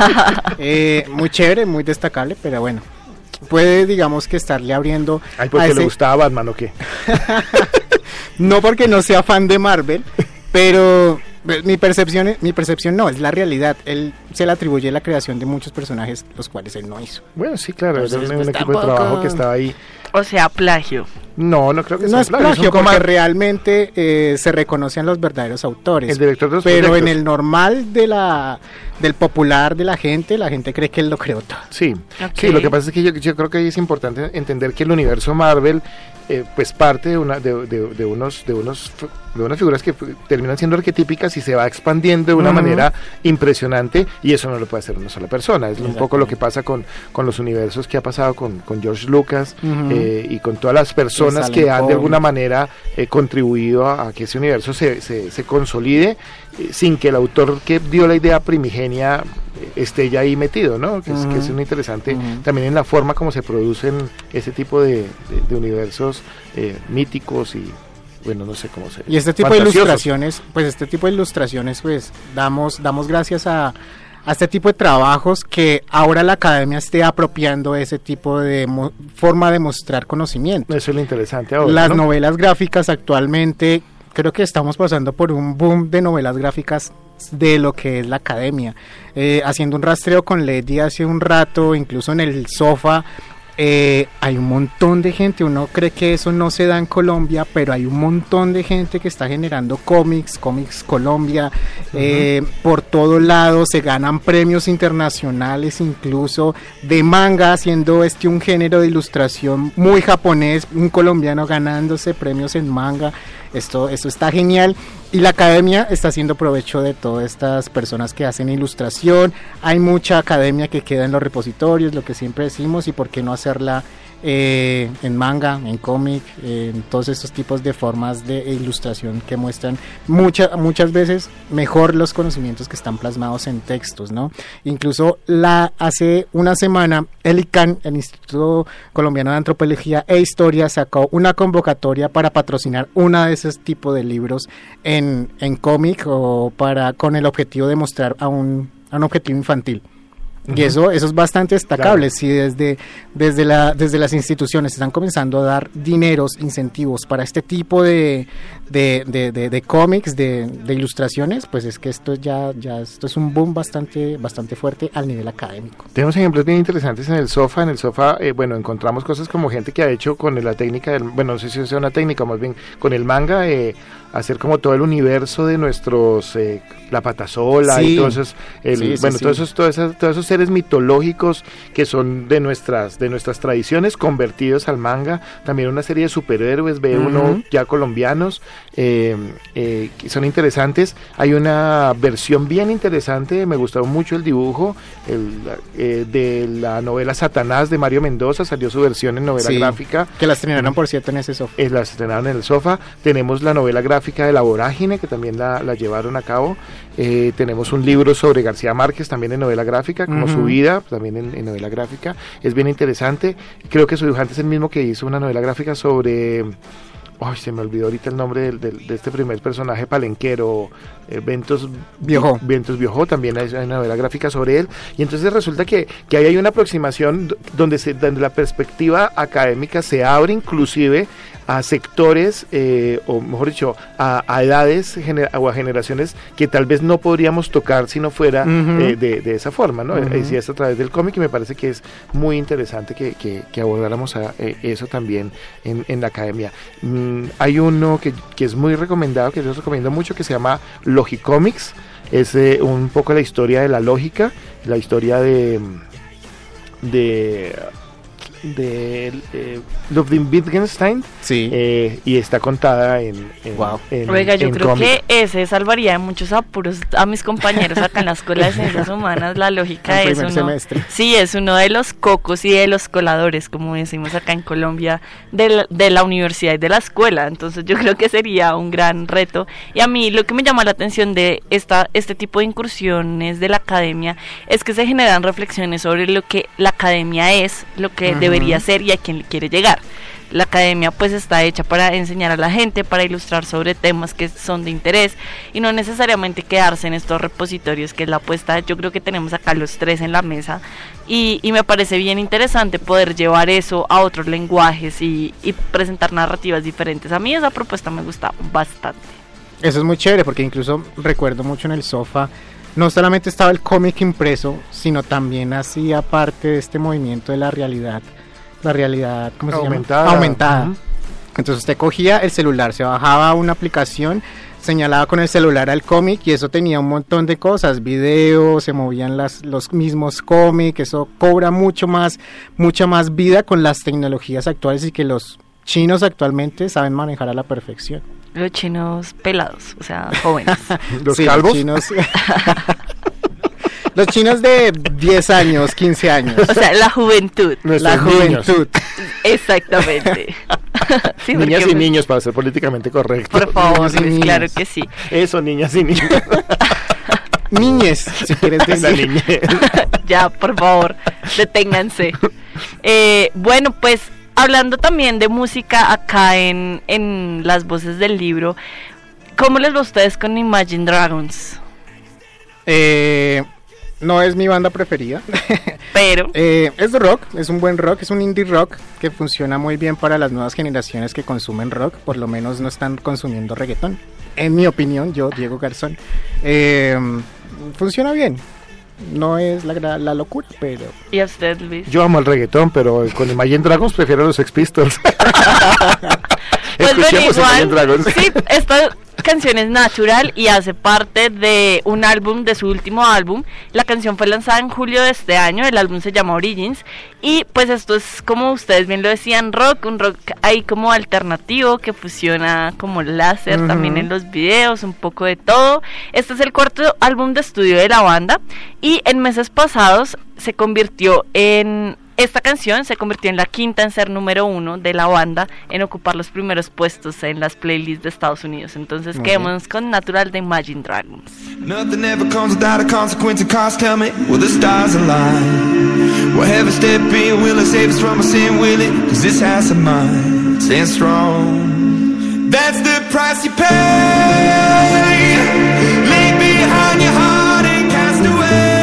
señor. Muy chévere, muy destacable, pero bueno, puede, digamos, que estarle abriendo... Ay, ¿porque le gustaba Batman o qué? No porque no sea fan de Marvel, pero mi percepción no, es la realidad. Él se le atribuye la creación de muchos personajes, los cuales él no hizo. Bueno, sí, claro, es un equipo de trabajo que estaba ahí. O sea, plagio. No creo que sea no es plagio, porque realmente se reconocen los verdaderos autores. El director de los pero proyectos. En el normal del popular de la gente cree que él lo creó todo. Sí, okay. Sí, lo que pasa es que yo creo que ahí es importante entender que el universo Marvel pues parte de unas figuras que terminan siendo arquetípicas y se va expandiendo de una manera impresionante, y eso no lo puede hacer una sola persona. Es un poco lo que pasa con los universos que ha pasado con George Lucas y con todas las personas que han de alguna manera contribuido a que ese universo se consolide sin que el autor que dio la idea primigenia esté ya ahí metido, ¿no? Que es muy interesante también en la forma como se producen ese tipo de universos míticos y bueno, no sé cómo se... Y este tipo de ilustraciones, pues damos gracias a este tipo de trabajos que ahora la academia esté apropiando ese tipo de forma de mostrar conocimiento. Eso es lo interesante ahora, Las novelas gráficas actualmente, creo que estamos pasando por un boom de novelas gráficas de lo que es la academia. Haciendo un rastreo con Lady hace un rato, incluso en el sofá, hay un montón de gente. Uno cree que eso no se da en Colombia, pero hay un montón de gente que está generando cómics Colombia, por todo lado. Se ganan premios internacionales, incluso de manga, siendo un género de ilustración muy japonés, un colombiano ganándose premios en manga. Esto está genial, y la academia está haciendo provecho de todas estas personas que hacen ilustración. Hay mucha academia que queda en los repositorios, lo que siempre decimos, y por qué no hacerla en manga, en cómic, en todos estos tipos de formas de ilustración que muestran muchas veces mejor los conocimientos que están plasmados en textos, ¿no? Incluso hace una semana el ICANN, el Instituto Colombiano de Antropología e Historia, sacó una convocatoria para patrocinar una de esos tipos de libros en cómic, o con el objetivo de mostrar a un objetivo infantil. Y eso es bastante destacable. Claro. Si desde las instituciones están comenzando a dar dineros, incentivos para este tipo de cómics, de ilustraciones, pues es que esto esto es un boom bastante fuerte al nivel académico. Tenemos ejemplos bien interesantes en el sofá. En el sofá, encontramos cosas como gente que ha hecho con la técnica no sé si sea una técnica, más bien con el manga, hacer como todo el universo de nuestros la patasola, sí, y todos esos todos esos seres mitológicos que son de nuestras tradiciones convertidos al manga, también una serie de superhéroes, ve uno ya colombianos, que son interesantes. Hay una versión bien interesante, me gustó mucho el dibujo, de la novela Satanás de Mario Mendoza, salió su versión en novela gráfica. Que la estrenaron, por cierto, en ese Sofa. La estrenaron en el Sofa. Tenemos la novela gráfica de La Vorágine, que también la llevaron a cabo. Tenemos un libro sobre García Márquez, también en novela gráfica, como su vida, también en novela gráfica. Es bien interesante. Creo que su dibujante es el mismo que hizo una novela gráfica sobre... Ay, se me olvidó ahorita el nombre de este primer personaje palenquero, Ventos Viojó, también hay una novela gráfica sobre él, y entonces resulta que ahí hay una aproximación donde la perspectiva académica se abre inclusive a sectores, o mejor dicho, a edades o a generaciones que tal vez no podríamos tocar si no fuera de esa forma, ¿no? Si es a través del cómic, y me parece que es muy interesante que abordáramos eso también en la academia. Hay uno que es muy recomendado, que yo les recomiendo mucho, que se llama Logicomics. Es un poco la historia de la lógica, la historia de Ludwig Wittgenstein, y está contada en Oiga, yo creo cómic. que ese salvaría de muchos apuros a mis compañeros acá en la Escuela de Ciencias Humanas. La lógica es uno de los cocos y de los coladores, como decimos acá en Colombia, de la universidad y de la escuela. Entonces yo creo que sería un gran reto, y a mí lo que me llama la atención de este tipo de incursiones de la academia es que se generan reflexiones sobre lo que la academia es, lo que debería ser y a quién le quiere llegar. La academia pues está hecha para enseñar a la gente, para ilustrar sobre temas que son de interés, y no necesariamente quedarse en estos repositorios, que es la apuesta. Yo creo que tenemos acá los tres en la mesa, y me parece bien interesante poder llevar eso a otros lenguajes y presentar narrativas diferentes. A mí esa propuesta me gusta bastante. Eso es muy chévere, porque incluso recuerdo mucho en el Sofa, no solamente estaba el cómic impreso, sino también hacía parte de este movimiento de la realidad, ¿cómo se llama? Aumentada. Entonces usted cogía el celular, se bajaba una aplicación, señalaba con el celular al cómic, y eso tenía un montón de cosas, videos, se movían los mismos cómics. Eso cobra mucha más vida con las tecnologías actuales, y que los chinos actualmente saben manejar a la perfección. Los chinos pelados, o sea, jóvenes. ¿Los calvos? Los chinos de 10 años, 15 años. O sea, la juventud. La juventud. Exactamente. Sí, niñas y niños, para ser políticamente correcto. Por favor, Luis, claro que sí. Eso, niñas y niños. Niñez, si quieres decir. Ya, por favor, deténganse. Bueno, pues, hablando también de música acá en las voces del libro, ¿cómo les va a ustedes con Imagine Dragons? No es mi banda preferida, pero es rock, es un buen rock, es un indie rock que funciona muy bien para las nuevas generaciones que consumen rock. Por lo menos no están consumiendo reggaetón, en mi opinión, yo, Diego Garzón. Funciona bien. No es la locura, pero... ¿Y a usted, Luis? Yo amo el reggaetón, pero con Imagine Dragons prefiero los Sex Pistols. Pues bueno, igual, sí, esta canción es natural y hace parte de un álbum, de su último álbum. La canción fue lanzada en julio de este año, el álbum se llama Origins, y pues esto es, como ustedes bien lo decían, un rock ahí como alternativo que fusiona como láser también en los videos, un poco de todo. Este es el cuarto álbum de estudio de la banda, y en meses pasados esta canción se convirtió en la quinta en ser número 1 de la banda, en ocupar los primeros puestos en las playlists de Estados Unidos. Entonces quedémonos con Natural de Imagine Dragons. Nothing ever comes without a consequence and cost. Tell me, will the stars align? Will heaven step in? Will it save us from our sin? Will it? Cause this house of mine stands strong. That's the price you pay. Leave behind your heart and cast away.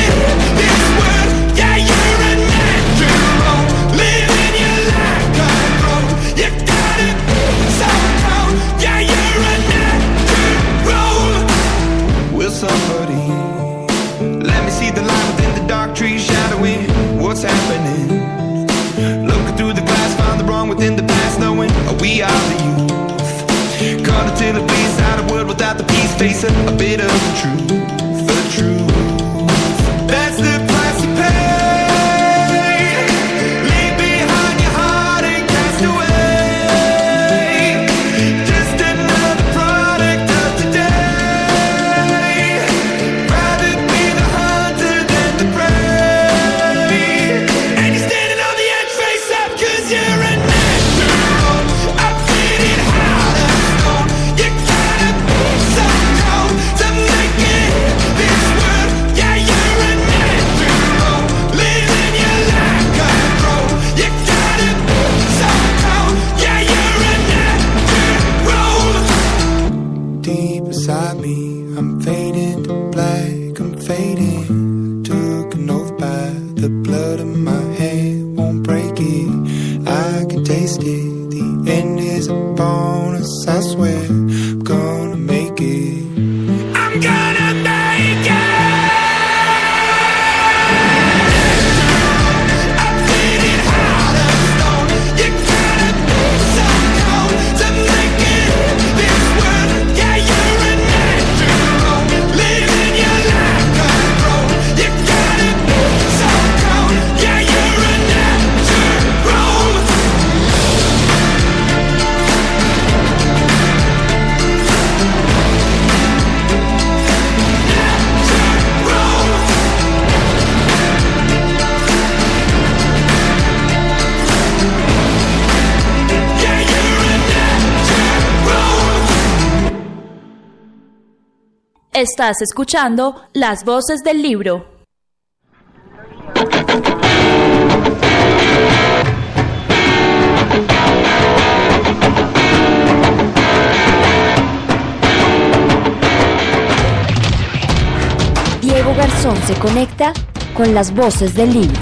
Living your life past knowing we are the youth. Caught until the peace out of world without the peace, facing a bit of the truth. The truth. That's the price you pay. Leave behind your heart and cast away. Just another product of today. Rather be the hunter than the prey. And you're standing on the edge face up 'cause you're a natural. I'm feeling hard as stone. You gotta be so cold to make it this world. Yeah, you're a natural. Living your life control. You gotta be so cold. Yeah, you're a natural. Deep inside me, I'm fading to black. I'm fading. Took an oath by the blood in my hand. Won't break it. I can taste it. The end is upon us. I swear, I'm gonna make it. I'm gonna make it. I'm feeling hard as stone. You gotta be so cold to make it this world. Yeah, you're a natural. Living your life control. You gotta be so cold. Yeah, you're a natural. Estás escuchando Las Voces del Libro. Diego Garzón se conecta con Las Voces del Libro.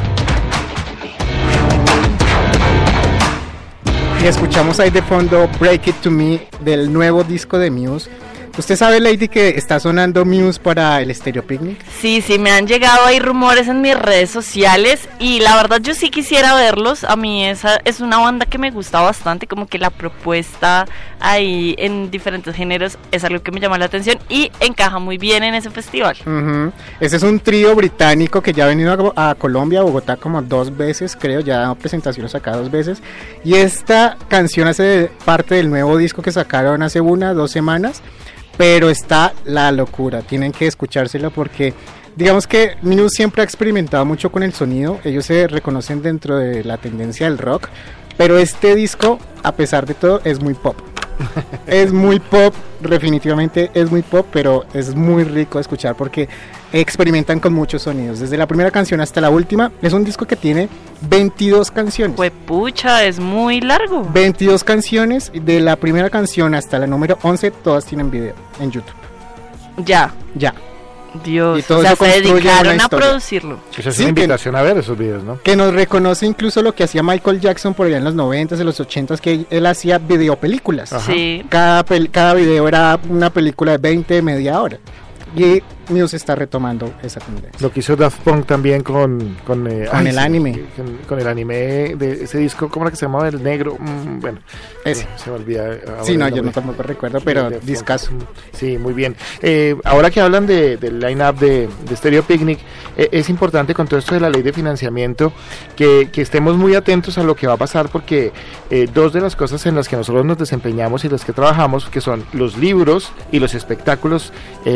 Y escuchamos ahí de fondo Break It To Me del nuevo disco de Muse. ¿Usted sabe, Lady, que está sonando Muse para el Stereo Picnic? Sí, me han llegado ahí rumores en mis redes sociales y la verdad yo sí quisiera verlos. A mí esa es una banda que me gusta bastante, como que la propuesta ahí en diferentes géneros es algo que me llama la atención y encaja muy bien en ese festival. Ese es un trío británico que ya ha venido a Colombia, a Bogotá como 2 veces, creo, ya ha dado presentaciones acá 2 veces. Y esta canción hace parte del nuevo disco que sacaron hace 1-2 semanas. Pero está la locura, tienen que escuchárselo porque digamos que Muse siempre ha experimentado mucho con el sonido, ellos se reconocen dentro de la tendencia del rock, pero este disco, a pesar de todo, es muy pop. Es muy pop, definitivamente es muy pop, pero es muy rico de escuchar porque experimentan con muchos sonidos. Desde la primera canción hasta la última, es un disco que tiene 22 canciones. Pucha, es muy largo. 22 canciones, de la primera canción hasta la número 11, todas tienen video en YouTube. Ya. Dios, o sea, se dedicaron a producirlo. Esa es una invitación a ver esos videos, ¿no? Que nos reconoce incluso lo que hacía Michael Jackson por allá en los 90s, en los 80s, que él hacía videopelículas. Sí. Cada video era una película de 20, media hora. Y Muse está retomando esa tendencia. Lo que hizo Daft Punk también con el anime. Con el anime de ese disco, ¿cómo era que se llamaba? El negro. Bueno, ese. Se me olvida. Sí, no, yo no tampoco recuerdo, pero discazo. Sí, muy bien. Ahora que hablan del line-up de Stereo Picnic, es importante con todo esto de la ley de financiamiento que estemos muy atentos a lo que va a pasar porque 2 de las cosas en las que nosotros nos desempeñamos y las que trabajamos, que son los libros y los espectáculos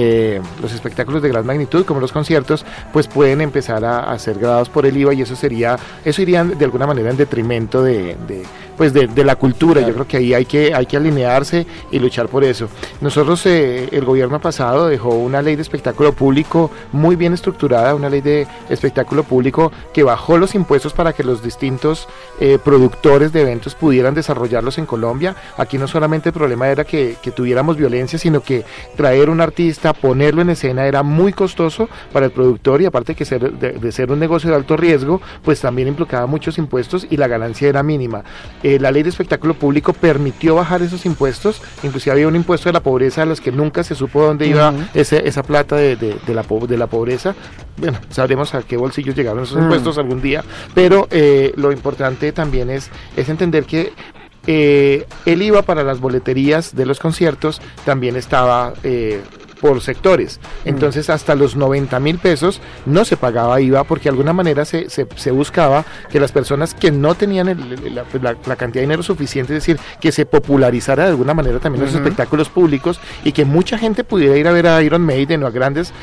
de gran magnitud como los conciertos, pues pueden empezar a ser grabados por el IVA y eso iría de alguna manera en detrimento de la cultura. Claro. Yo creo que ahí hay que alinearse y luchar por eso. Nosotros el gobierno pasado dejó una ley de espectáculo público muy bien estructurada, una ley de espectáculo público que bajó los impuestos para que los distintos productores de eventos pudieran desarrollarlos en Colombia. Aquí no solamente el problema era que tuviéramos violencia, sino que traer un artista, ponerlo en escena era muy costoso para el productor y aparte que de ser un negocio de alto riesgo, pues también implicaba muchos impuestos y la ganancia era mínima. La ley de espectáculo público permitió bajar esos impuestos, inclusive había un impuesto de la pobreza a los que nunca se supo dónde iba esa plata de la pobreza. Bueno, sabremos a qué bolsillos llegaron esos impuestos algún día, pero lo importante también es entender que el IVA para las boleterías de los conciertos también estaba por sectores. Entonces hasta los 90.000 pesos no se pagaba IVA, porque de alguna manera se buscaba que las personas que no tenían la cantidad de dinero suficiente, es decir, que se popularizara de alguna manera también los espectáculos públicos y que mucha gente pudiera ir a ver a Iron Maiden o a grandes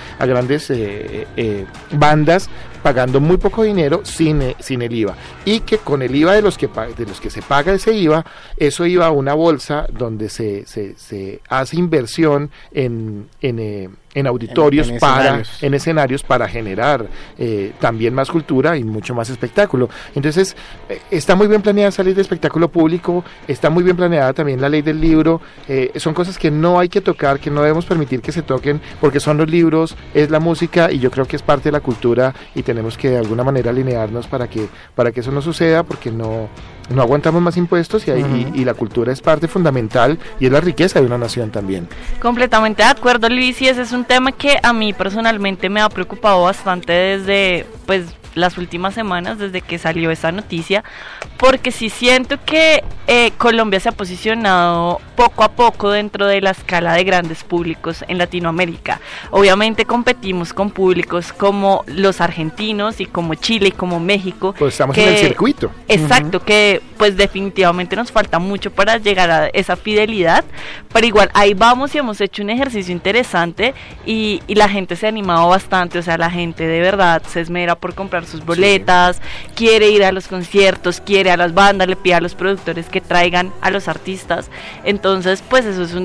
bandas pagando muy poco dinero sin el IVA, y que con el IVA de los que se paga ese IVA, eso iba a una bolsa donde se hace inversión en auditorios, en escenarios para generar también más cultura y mucho más espectáculo. Entonces está muy bien planeada esa ley de espectáculo público, está muy bien planeada también la ley del libro. Son cosas que no hay que tocar, que no debemos permitir que se toquen, porque son los libros, es la música, y yo creo que es parte de la cultura, y tenemos que de alguna manera alinearnos para que eso no suceda, porque no aguantamos más impuestos, y la cultura es parte fundamental y es la riqueza de una nación también. Completamente de acuerdo, Luis, y ese es un tema que a mí personalmente me ha preocupado bastante desde las últimas semanas, desde que salió esta noticia, porque sí siento que Colombia se ha posicionado poco a poco dentro de la escala de grandes públicos en Latinoamérica. Obviamente competimos con públicos como los argentinos y como Chile y como México. Pues estamos en el circuito. Exacto, que pues definitivamente nos falta mucho para llegar a esa fidelidad, pero igual ahí vamos y hemos hecho un ejercicio interesante y la gente se ha animado bastante, o sea, la gente de verdad se esmera por comprar sus boletas, quiere ir a los conciertos, quiere a las bandas, le pide a los productores que traigan a los artistas. Entonces pues eso es un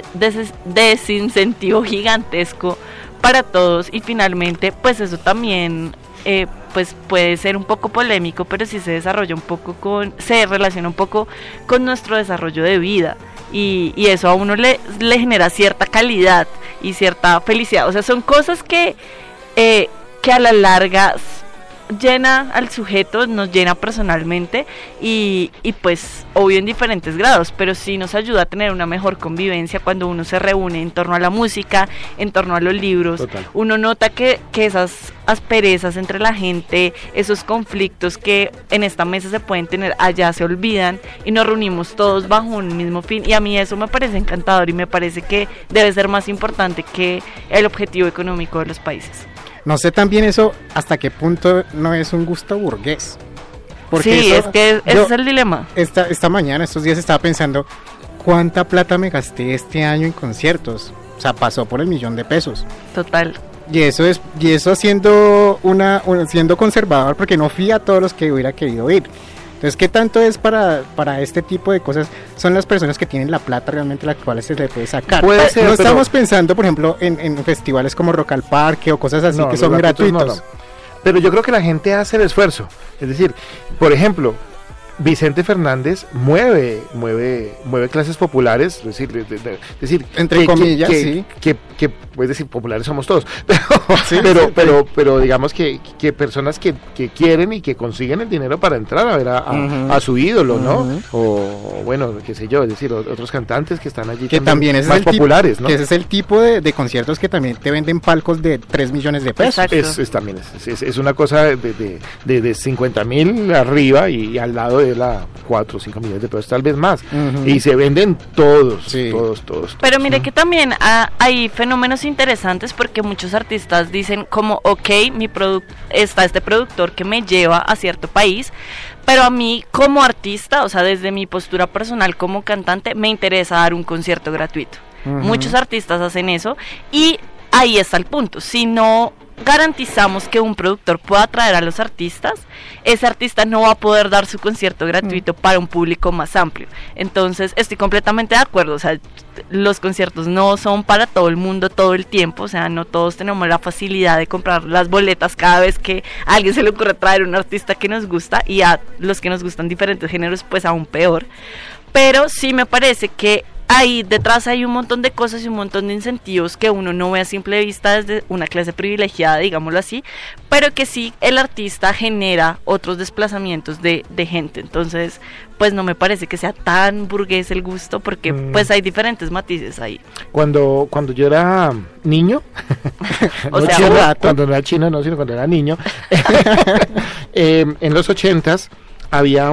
desincentivo gigantesco para todos, y finalmente pues eso también pues puede ser un poco polémico, pero sí se relaciona un poco con nuestro desarrollo de vida, y eso a uno le genera cierta calidad y cierta felicidad. O sea, son cosas que a la larga llena al sujeto, nos llena personalmente, y pues obvio en diferentes grados, pero sí nos ayuda a tener una mejor convivencia cuando uno se reúne en torno a la música, en torno a los libros. Total. Uno nota que esas asperezas entre la gente, esos conflictos que en esta mesa se pueden tener, allá se olvidan y nos reunimos todos bajo un mismo fin, y a mí eso me parece encantador, y me parece que debe ser más importante que el objetivo económico de los países. No sé también eso hasta qué punto no es un gusto burgués. Porque sí, es que ese es el dilema. Esta mañana, estos días estaba pensando, ¿cuánta plata me gasté este año en conciertos? O sea, pasó por el $1,000,000. Total. Y eso siendo conservador, porque no fui a todos los que hubiera querido ir. Entonces, ¿qué tanto es para este tipo de cosas? Son las personas que tienen la plata realmente, las cuales se le puede sacar. Puede ser, no estamos pensando, por ejemplo, en festivales como Rock al Parque o cosas así que son gratuitos. No. Pero yo creo que la gente hace el esfuerzo. Es decir, por ejemplo, Vicente Fernández mueve clases populares, es decir entre comillas, sí. Que puedes decir, populares somos todos, pero digamos que personas que quieren y que consiguen el dinero para entrar a ver a su ídolo, ¿no? O bueno, qué sé yo, es decir, otros cantantes que están allí que también es más populares, ¿no? Que ese es el tipo de conciertos que también te venden palcos de 3 millones de pesos. Es una cosa de 50,000 arriba, y al lado de la 4 o 5 millones de pesos, tal vez más, y se venden todos. Pero mire que también hay fenómenos interesantes, porque muchos artistas dicen como, ok, está este productor que me lleva a cierto país, pero a mí como artista, o sea, desde mi postura personal como cantante, me interesa dar un concierto gratuito. Muchos artistas hacen eso, y ahí está el punto. Si no garantizamos que un productor pueda atraer a los artistas, ese artista no va a poder dar su concierto gratuito para un público más amplio. Entonces estoy completamente de acuerdo, o sea, los conciertos no son para todo el mundo todo el tiempo, o sea, no todos tenemos la facilidad de comprar las boletas cada vez que a alguien se le ocurre traer un artista que nos gusta, y a los que nos gustan diferentes géneros pues aún peor. Pero sí me parece que ahí detrás hay un montón de cosas y un montón de incentivos que uno no ve a simple vista desde una clase privilegiada, digámoslo así, pero que sí el artista genera otros desplazamientos de gente. Entonces pues no me parece que sea tan burgués el gusto, porque pues hay diferentes matices ahí. Cuando yo era niño cuando no era chino, no, sino cuando era niño en los 80s había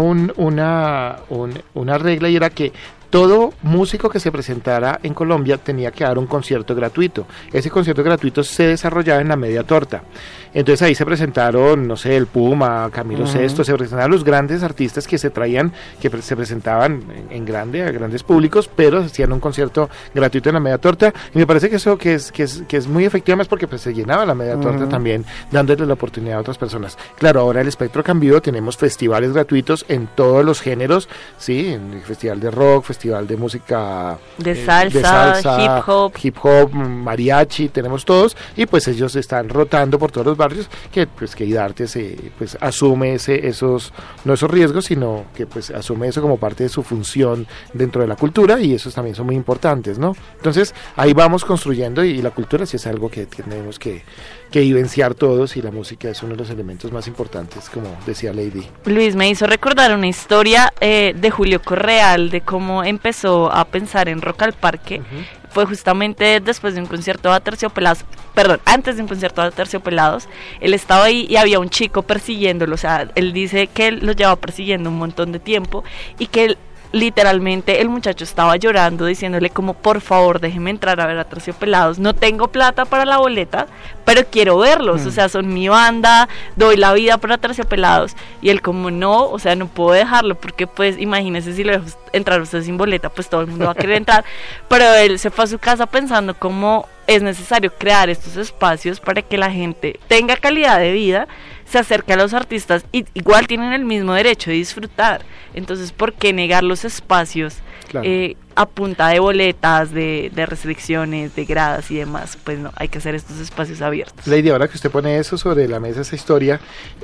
una regla, y era que todo músico que se presentara en Colombia tenía que dar un concierto gratuito. Ese concierto gratuito se desarrollaba en la Media Torta. Entonces ahí se presentaron, no sé, el Puma, Camilo Sesto, se presentaban los grandes artistas que se traían, que se presentaban en grande, a grandes públicos, pero hacían un concierto gratuito en la Media Torta. Y me parece que eso que es muy efectivo, más porque pues se llenaba la Media Torta también, dándole la oportunidad a otras personas. Claro, ahora el espectro cambió, tenemos festivales gratuitos en todos los géneros, sí, en el festival de rock, festival de música de salsa, hip hop, mariachi, tenemos todos, y pues ellos están rotando por todos los barrios, que pues que IDARTE pues asume esos riesgos, sino que pues asume eso como parte de su función dentro de la cultura, y esos también son muy importantes, ¿no? Entonces ahí vamos construyendo, y la cultura sí es algo que tenemos que vivenciar todos, y la música es uno de los elementos más importantes, como decía Lady. Luis, me hizo recordar una historia de Julio Correal, de cómo empezó a pensar en Rock al Parque. Fue justamente después de un concierto de Aterciopelados, antes de un concierto de Aterciopelados, él estaba ahí y había un chico persiguiéndolo. O sea, él dice que él lo llevaba persiguiendo un montón de tiempo, y que él, literalmente, el muchacho estaba llorando, diciéndole como, por favor, déjeme entrar a ver a Aterciopelados, no tengo plata para la boleta, pero quiero verlos, o sea, son mi banda, doy la vida por Aterciopelados. Y él como, no, o sea, no puedo dejarlo, porque pues imagínese, si lo dejo entrar usted sin boleta, pues todo el mundo va a querer entrar. Pero él se fue a su casa pensando cómo es necesario crear estos espacios para que la gente tenga calidad de vida, se acerque a los artistas, y igual tienen el mismo derecho de disfrutar. Entonces, ¿por qué negar los espacios? Claro. A punta de boletas, de restricciones, de gradas y demás? Pues no, hay que hacer estos espacios abiertos. Lady, ahora que usted pone eso sobre la mesa, esa historia,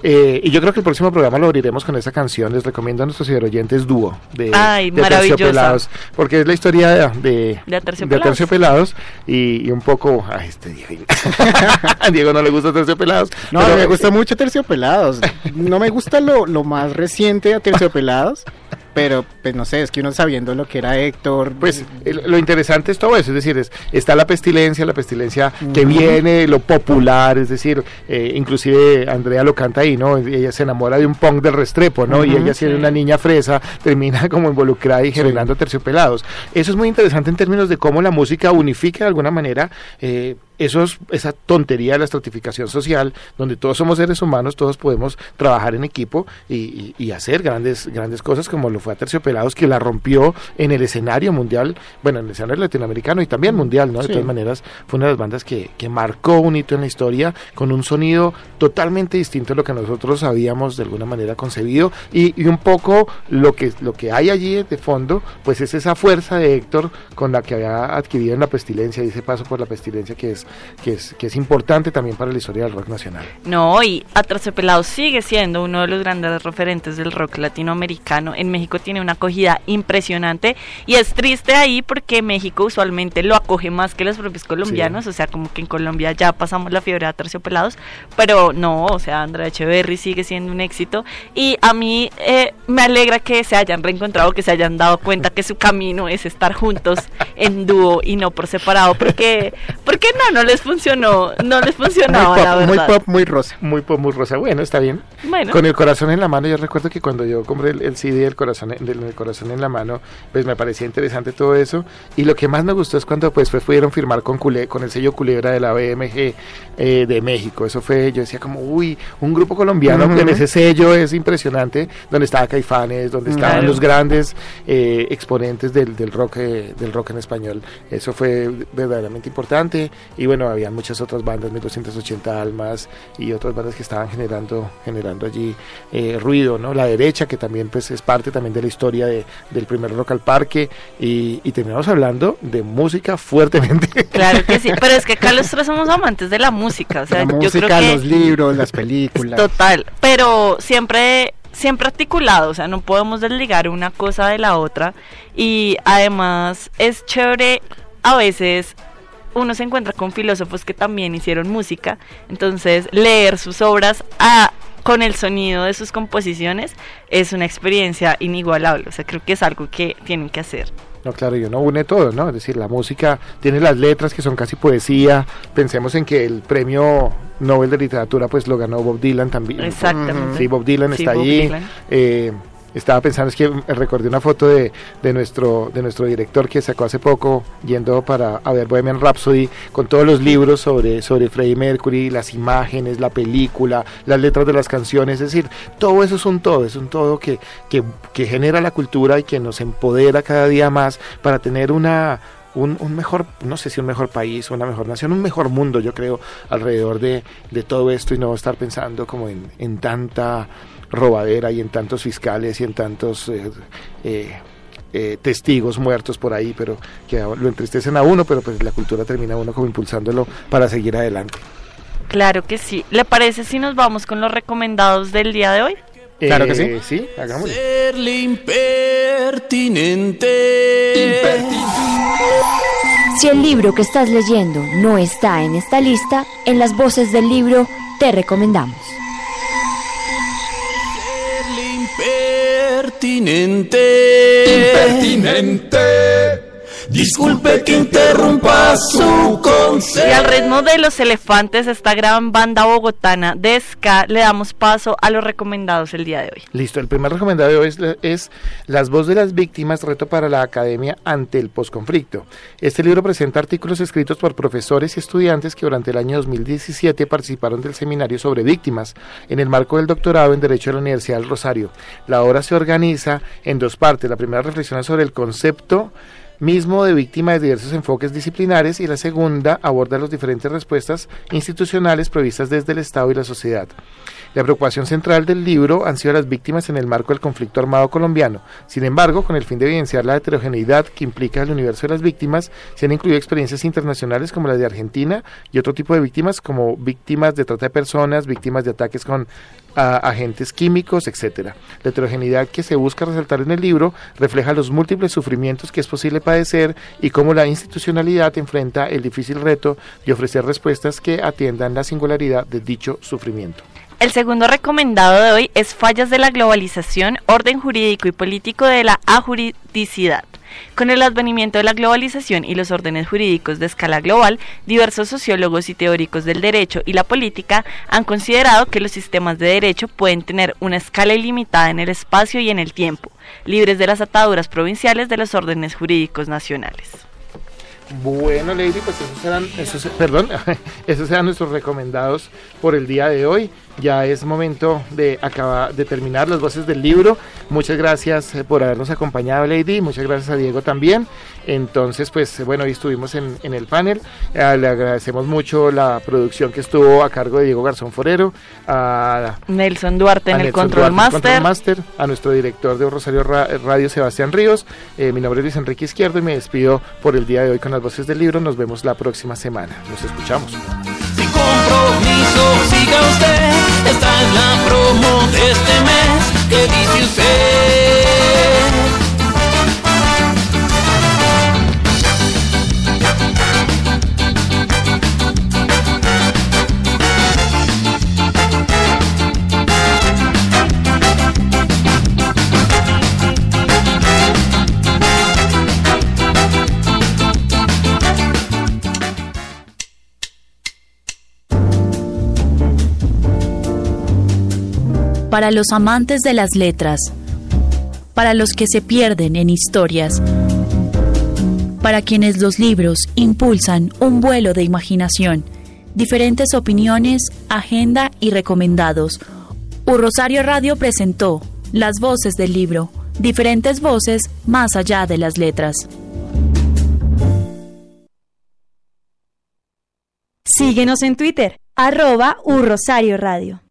y yo creo que el próximo programa lo abriremos con esa canción. Les recomiendo a nuestros ciberoyentes Dúo de Aterciopelados, porque es la historia de Aterciopelados, y un poco a este Diego. Diego no le gusta Aterciopelados. No, me gusta mucho Aterciopelados. No me gusta lo más reciente de Aterciopelados. Pero, pues no sé, es que uno sabiendo lo que era Héctor... Pues lo interesante es todo eso, es decir, está la pestilencia que viene, lo popular, es decir, inclusive Andrea lo canta ahí, ¿no? Ella se enamora de un punk del Restrepo, ¿no? Y ella, siendo una niña fresa, termina como involucrada y generando Aterciopelados. Eso es muy interesante en términos de cómo la música unifica de alguna manera esa tontería de la estratificación social, donde todos somos seres humanos, todos podemos trabajar en equipo y hacer grandes cosas, como lo fue Aterciopelados, que la rompió en el escenario mundial, bueno, en el escenario latinoamericano y también mundial, ¿no? De todas maneras, fue una de las bandas que marcó un hito en la historia, con un sonido totalmente distinto a lo que nosotros habíamos de alguna manera concebido, y un poco lo que hay allí de fondo, pues es esa fuerza de Héctor con la que había adquirido en la Pestilencia, y ese paso por la Pestilencia que es importante también para la historia del rock nacional. No, y Aterciopelados sigue siendo uno de los grandes referentes del rock latinoamericano. En México tiene una acogida impresionante, y es triste ahí porque México usualmente lo acoge más que los propios colombianos, o sea, como que en Colombia ya pasamos la fiebre de Aterciopelados, pero no, o sea, Andrea Echeverry sigue siendo un éxito, y a mí me alegra que se hayan reencontrado, que se hayan dado cuenta que su camino es estar juntos en dúo y no por separado, porque no les funcionaba, la verdad. Muy pop, muy rosa. Bueno, está bien. Bueno. Con el corazón en la mano, yo recuerdo que cuando yo compré el CD del corazón en la mano, pues me parecía interesante todo eso, y lo que más me gustó es cuando pues pudieron firmar con el sello Culebra de la BMG de México. Eso fue, yo decía como, uy, un grupo colombiano con ese sello es impresionante, donde estaba Caifanes, donde estaban los grandes exponentes del rock en español. Eso fue verdaderamente importante, y bueno, había muchas otras bandas, 1280 Almas y otras bandas que estaban generando allí ruido, ¿no? La Derecha, que también pues es parte también de la historia del primer Rock al Parque, y terminamos hablando de música fuertemente. Claro que sí, pero es que acá los tres somos amantes de la música, o sea, yo creo que los libros, las películas. Total, pero siempre articulado, o sea, no podemos desligar una cosa de la otra, y además es chévere a veces. Uno se encuentra con filósofos que también hicieron música, entonces leer sus obras con el sonido de sus composiciones, es una experiencia inigualable. O sea, creo que es algo que tienen que hacer. No, claro, y uno une todo, ¿no? Es decir, la música tiene las letras que son casi poesía. Pensemos en que el premio Nobel de Literatura pues lo ganó Bob Dylan también. Exactamente. Sí, Bob Dylan está Bob allí. Dylan. Estaba pensando, es que recordé una foto de nuestro director que sacó hace poco yendo a ver Bohemian Rhapsody, con todos los libros sobre Freddie Mercury, las imágenes, la película, las letras de las canciones. Es decir, todo eso es un todo que genera la cultura y que nos empodera cada día más para tener un mejor, no sé si un mejor país, una mejor nación, un mejor mundo, yo creo, alrededor de todo esto, y no estar pensando como en tanta robadera y en tantos fiscales y en tantos testigos muertos por ahí, pero que lo entristecen a uno, pero pues la cultura termina uno como impulsándolo para seguir adelante. Claro que sí. ¿Le parece si nos vamos con los recomendados del día de hoy? Claro que sí. Sí, hagámoslo. Serle impertinente. Si el libro que estás leyendo no está en esta lista, en las voces del libro te recomendamos. Impertinente. Disculpe que interrumpa su consejo. Y al ritmo de Los Elefantes, esta gran banda bogotana de ska, le damos paso a los recomendados el día de hoy. Listo, el primer recomendado de hoy es Las voces de las víctimas, reto para la academia ante el posconflicto. Este libro presenta artículos escritos por profesores y estudiantes que durante el año 2017 participaron del seminario sobre víctimas en el marco del doctorado en Derecho de la Universidad del Rosario. La obra se organiza en dos partes. La primera reflexiona sobre el concepto mismo de víctima de diversos enfoques disciplinares, y la segunda aborda las diferentes respuestas institucionales previstas desde el Estado y la sociedad. La preocupación central del libro han sido las víctimas en el marco del conflicto armado colombiano. Sin embargo, con el fin de evidenciar la heterogeneidad que implica el universo de las víctimas, se han incluido experiencias internacionales como la de Argentina y otro tipo de víctimas como víctimas de trata de personas, víctimas de ataques con agentes químicos, etcétera. La heterogeneidad que se busca resaltar en el libro refleja los múltiples sufrimientos que es posible padecer y cómo la institucionalidad enfrenta el difícil reto de ofrecer respuestas que atiendan la singularidad de dicho sufrimiento. El segundo recomendado de hoy es Fallas de la globalización, orden jurídico y político de la ajuridicidad. Con el advenimiento de la globalización y los órdenes jurídicos de escala global, diversos sociólogos y teóricos del derecho y la política han considerado que los sistemas de derecho pueden tener una escala ilimitada en el espacio y en el tiempo, libres de las ataduras provinciales de los órdenes jurídicos nacionales. Bueno, Lady, pues esos eran nuestros recomendados por el día de hoy. Ya es momento de terminar las voces del libro. Muchas gracias por habernos acompañado, Lady. Muchas gracias a Diego también. Entonces, pues bueno, hoy estuvimos en el panel. Le agradecemos mucho la producción que estuvo a cargo de Diego Garzón Forero, a Nelson Duarte en el Control Master, a nuestro director de Rosario Radio, Sebastián Ríos. Mi nombre es Luis Enrique Izquierdo y me despido por el día de hoy con las voces del libro. Nos vemos la próxima semana. Nos escuchamos. Sin compromiso, siga usted. Esta es la promo de este mes. ¿Qué dice usted? Para los amantes de las letras, para los que se pierden en historias, para quienes los libros impulsan un vuelo de imaginación, diferentes opiniones, agenda y recomendados. Rosario Radio presentó Las voces del libro, diferentes voces más allá de las letras. Síguenos en Twitter, @Rosario Radio.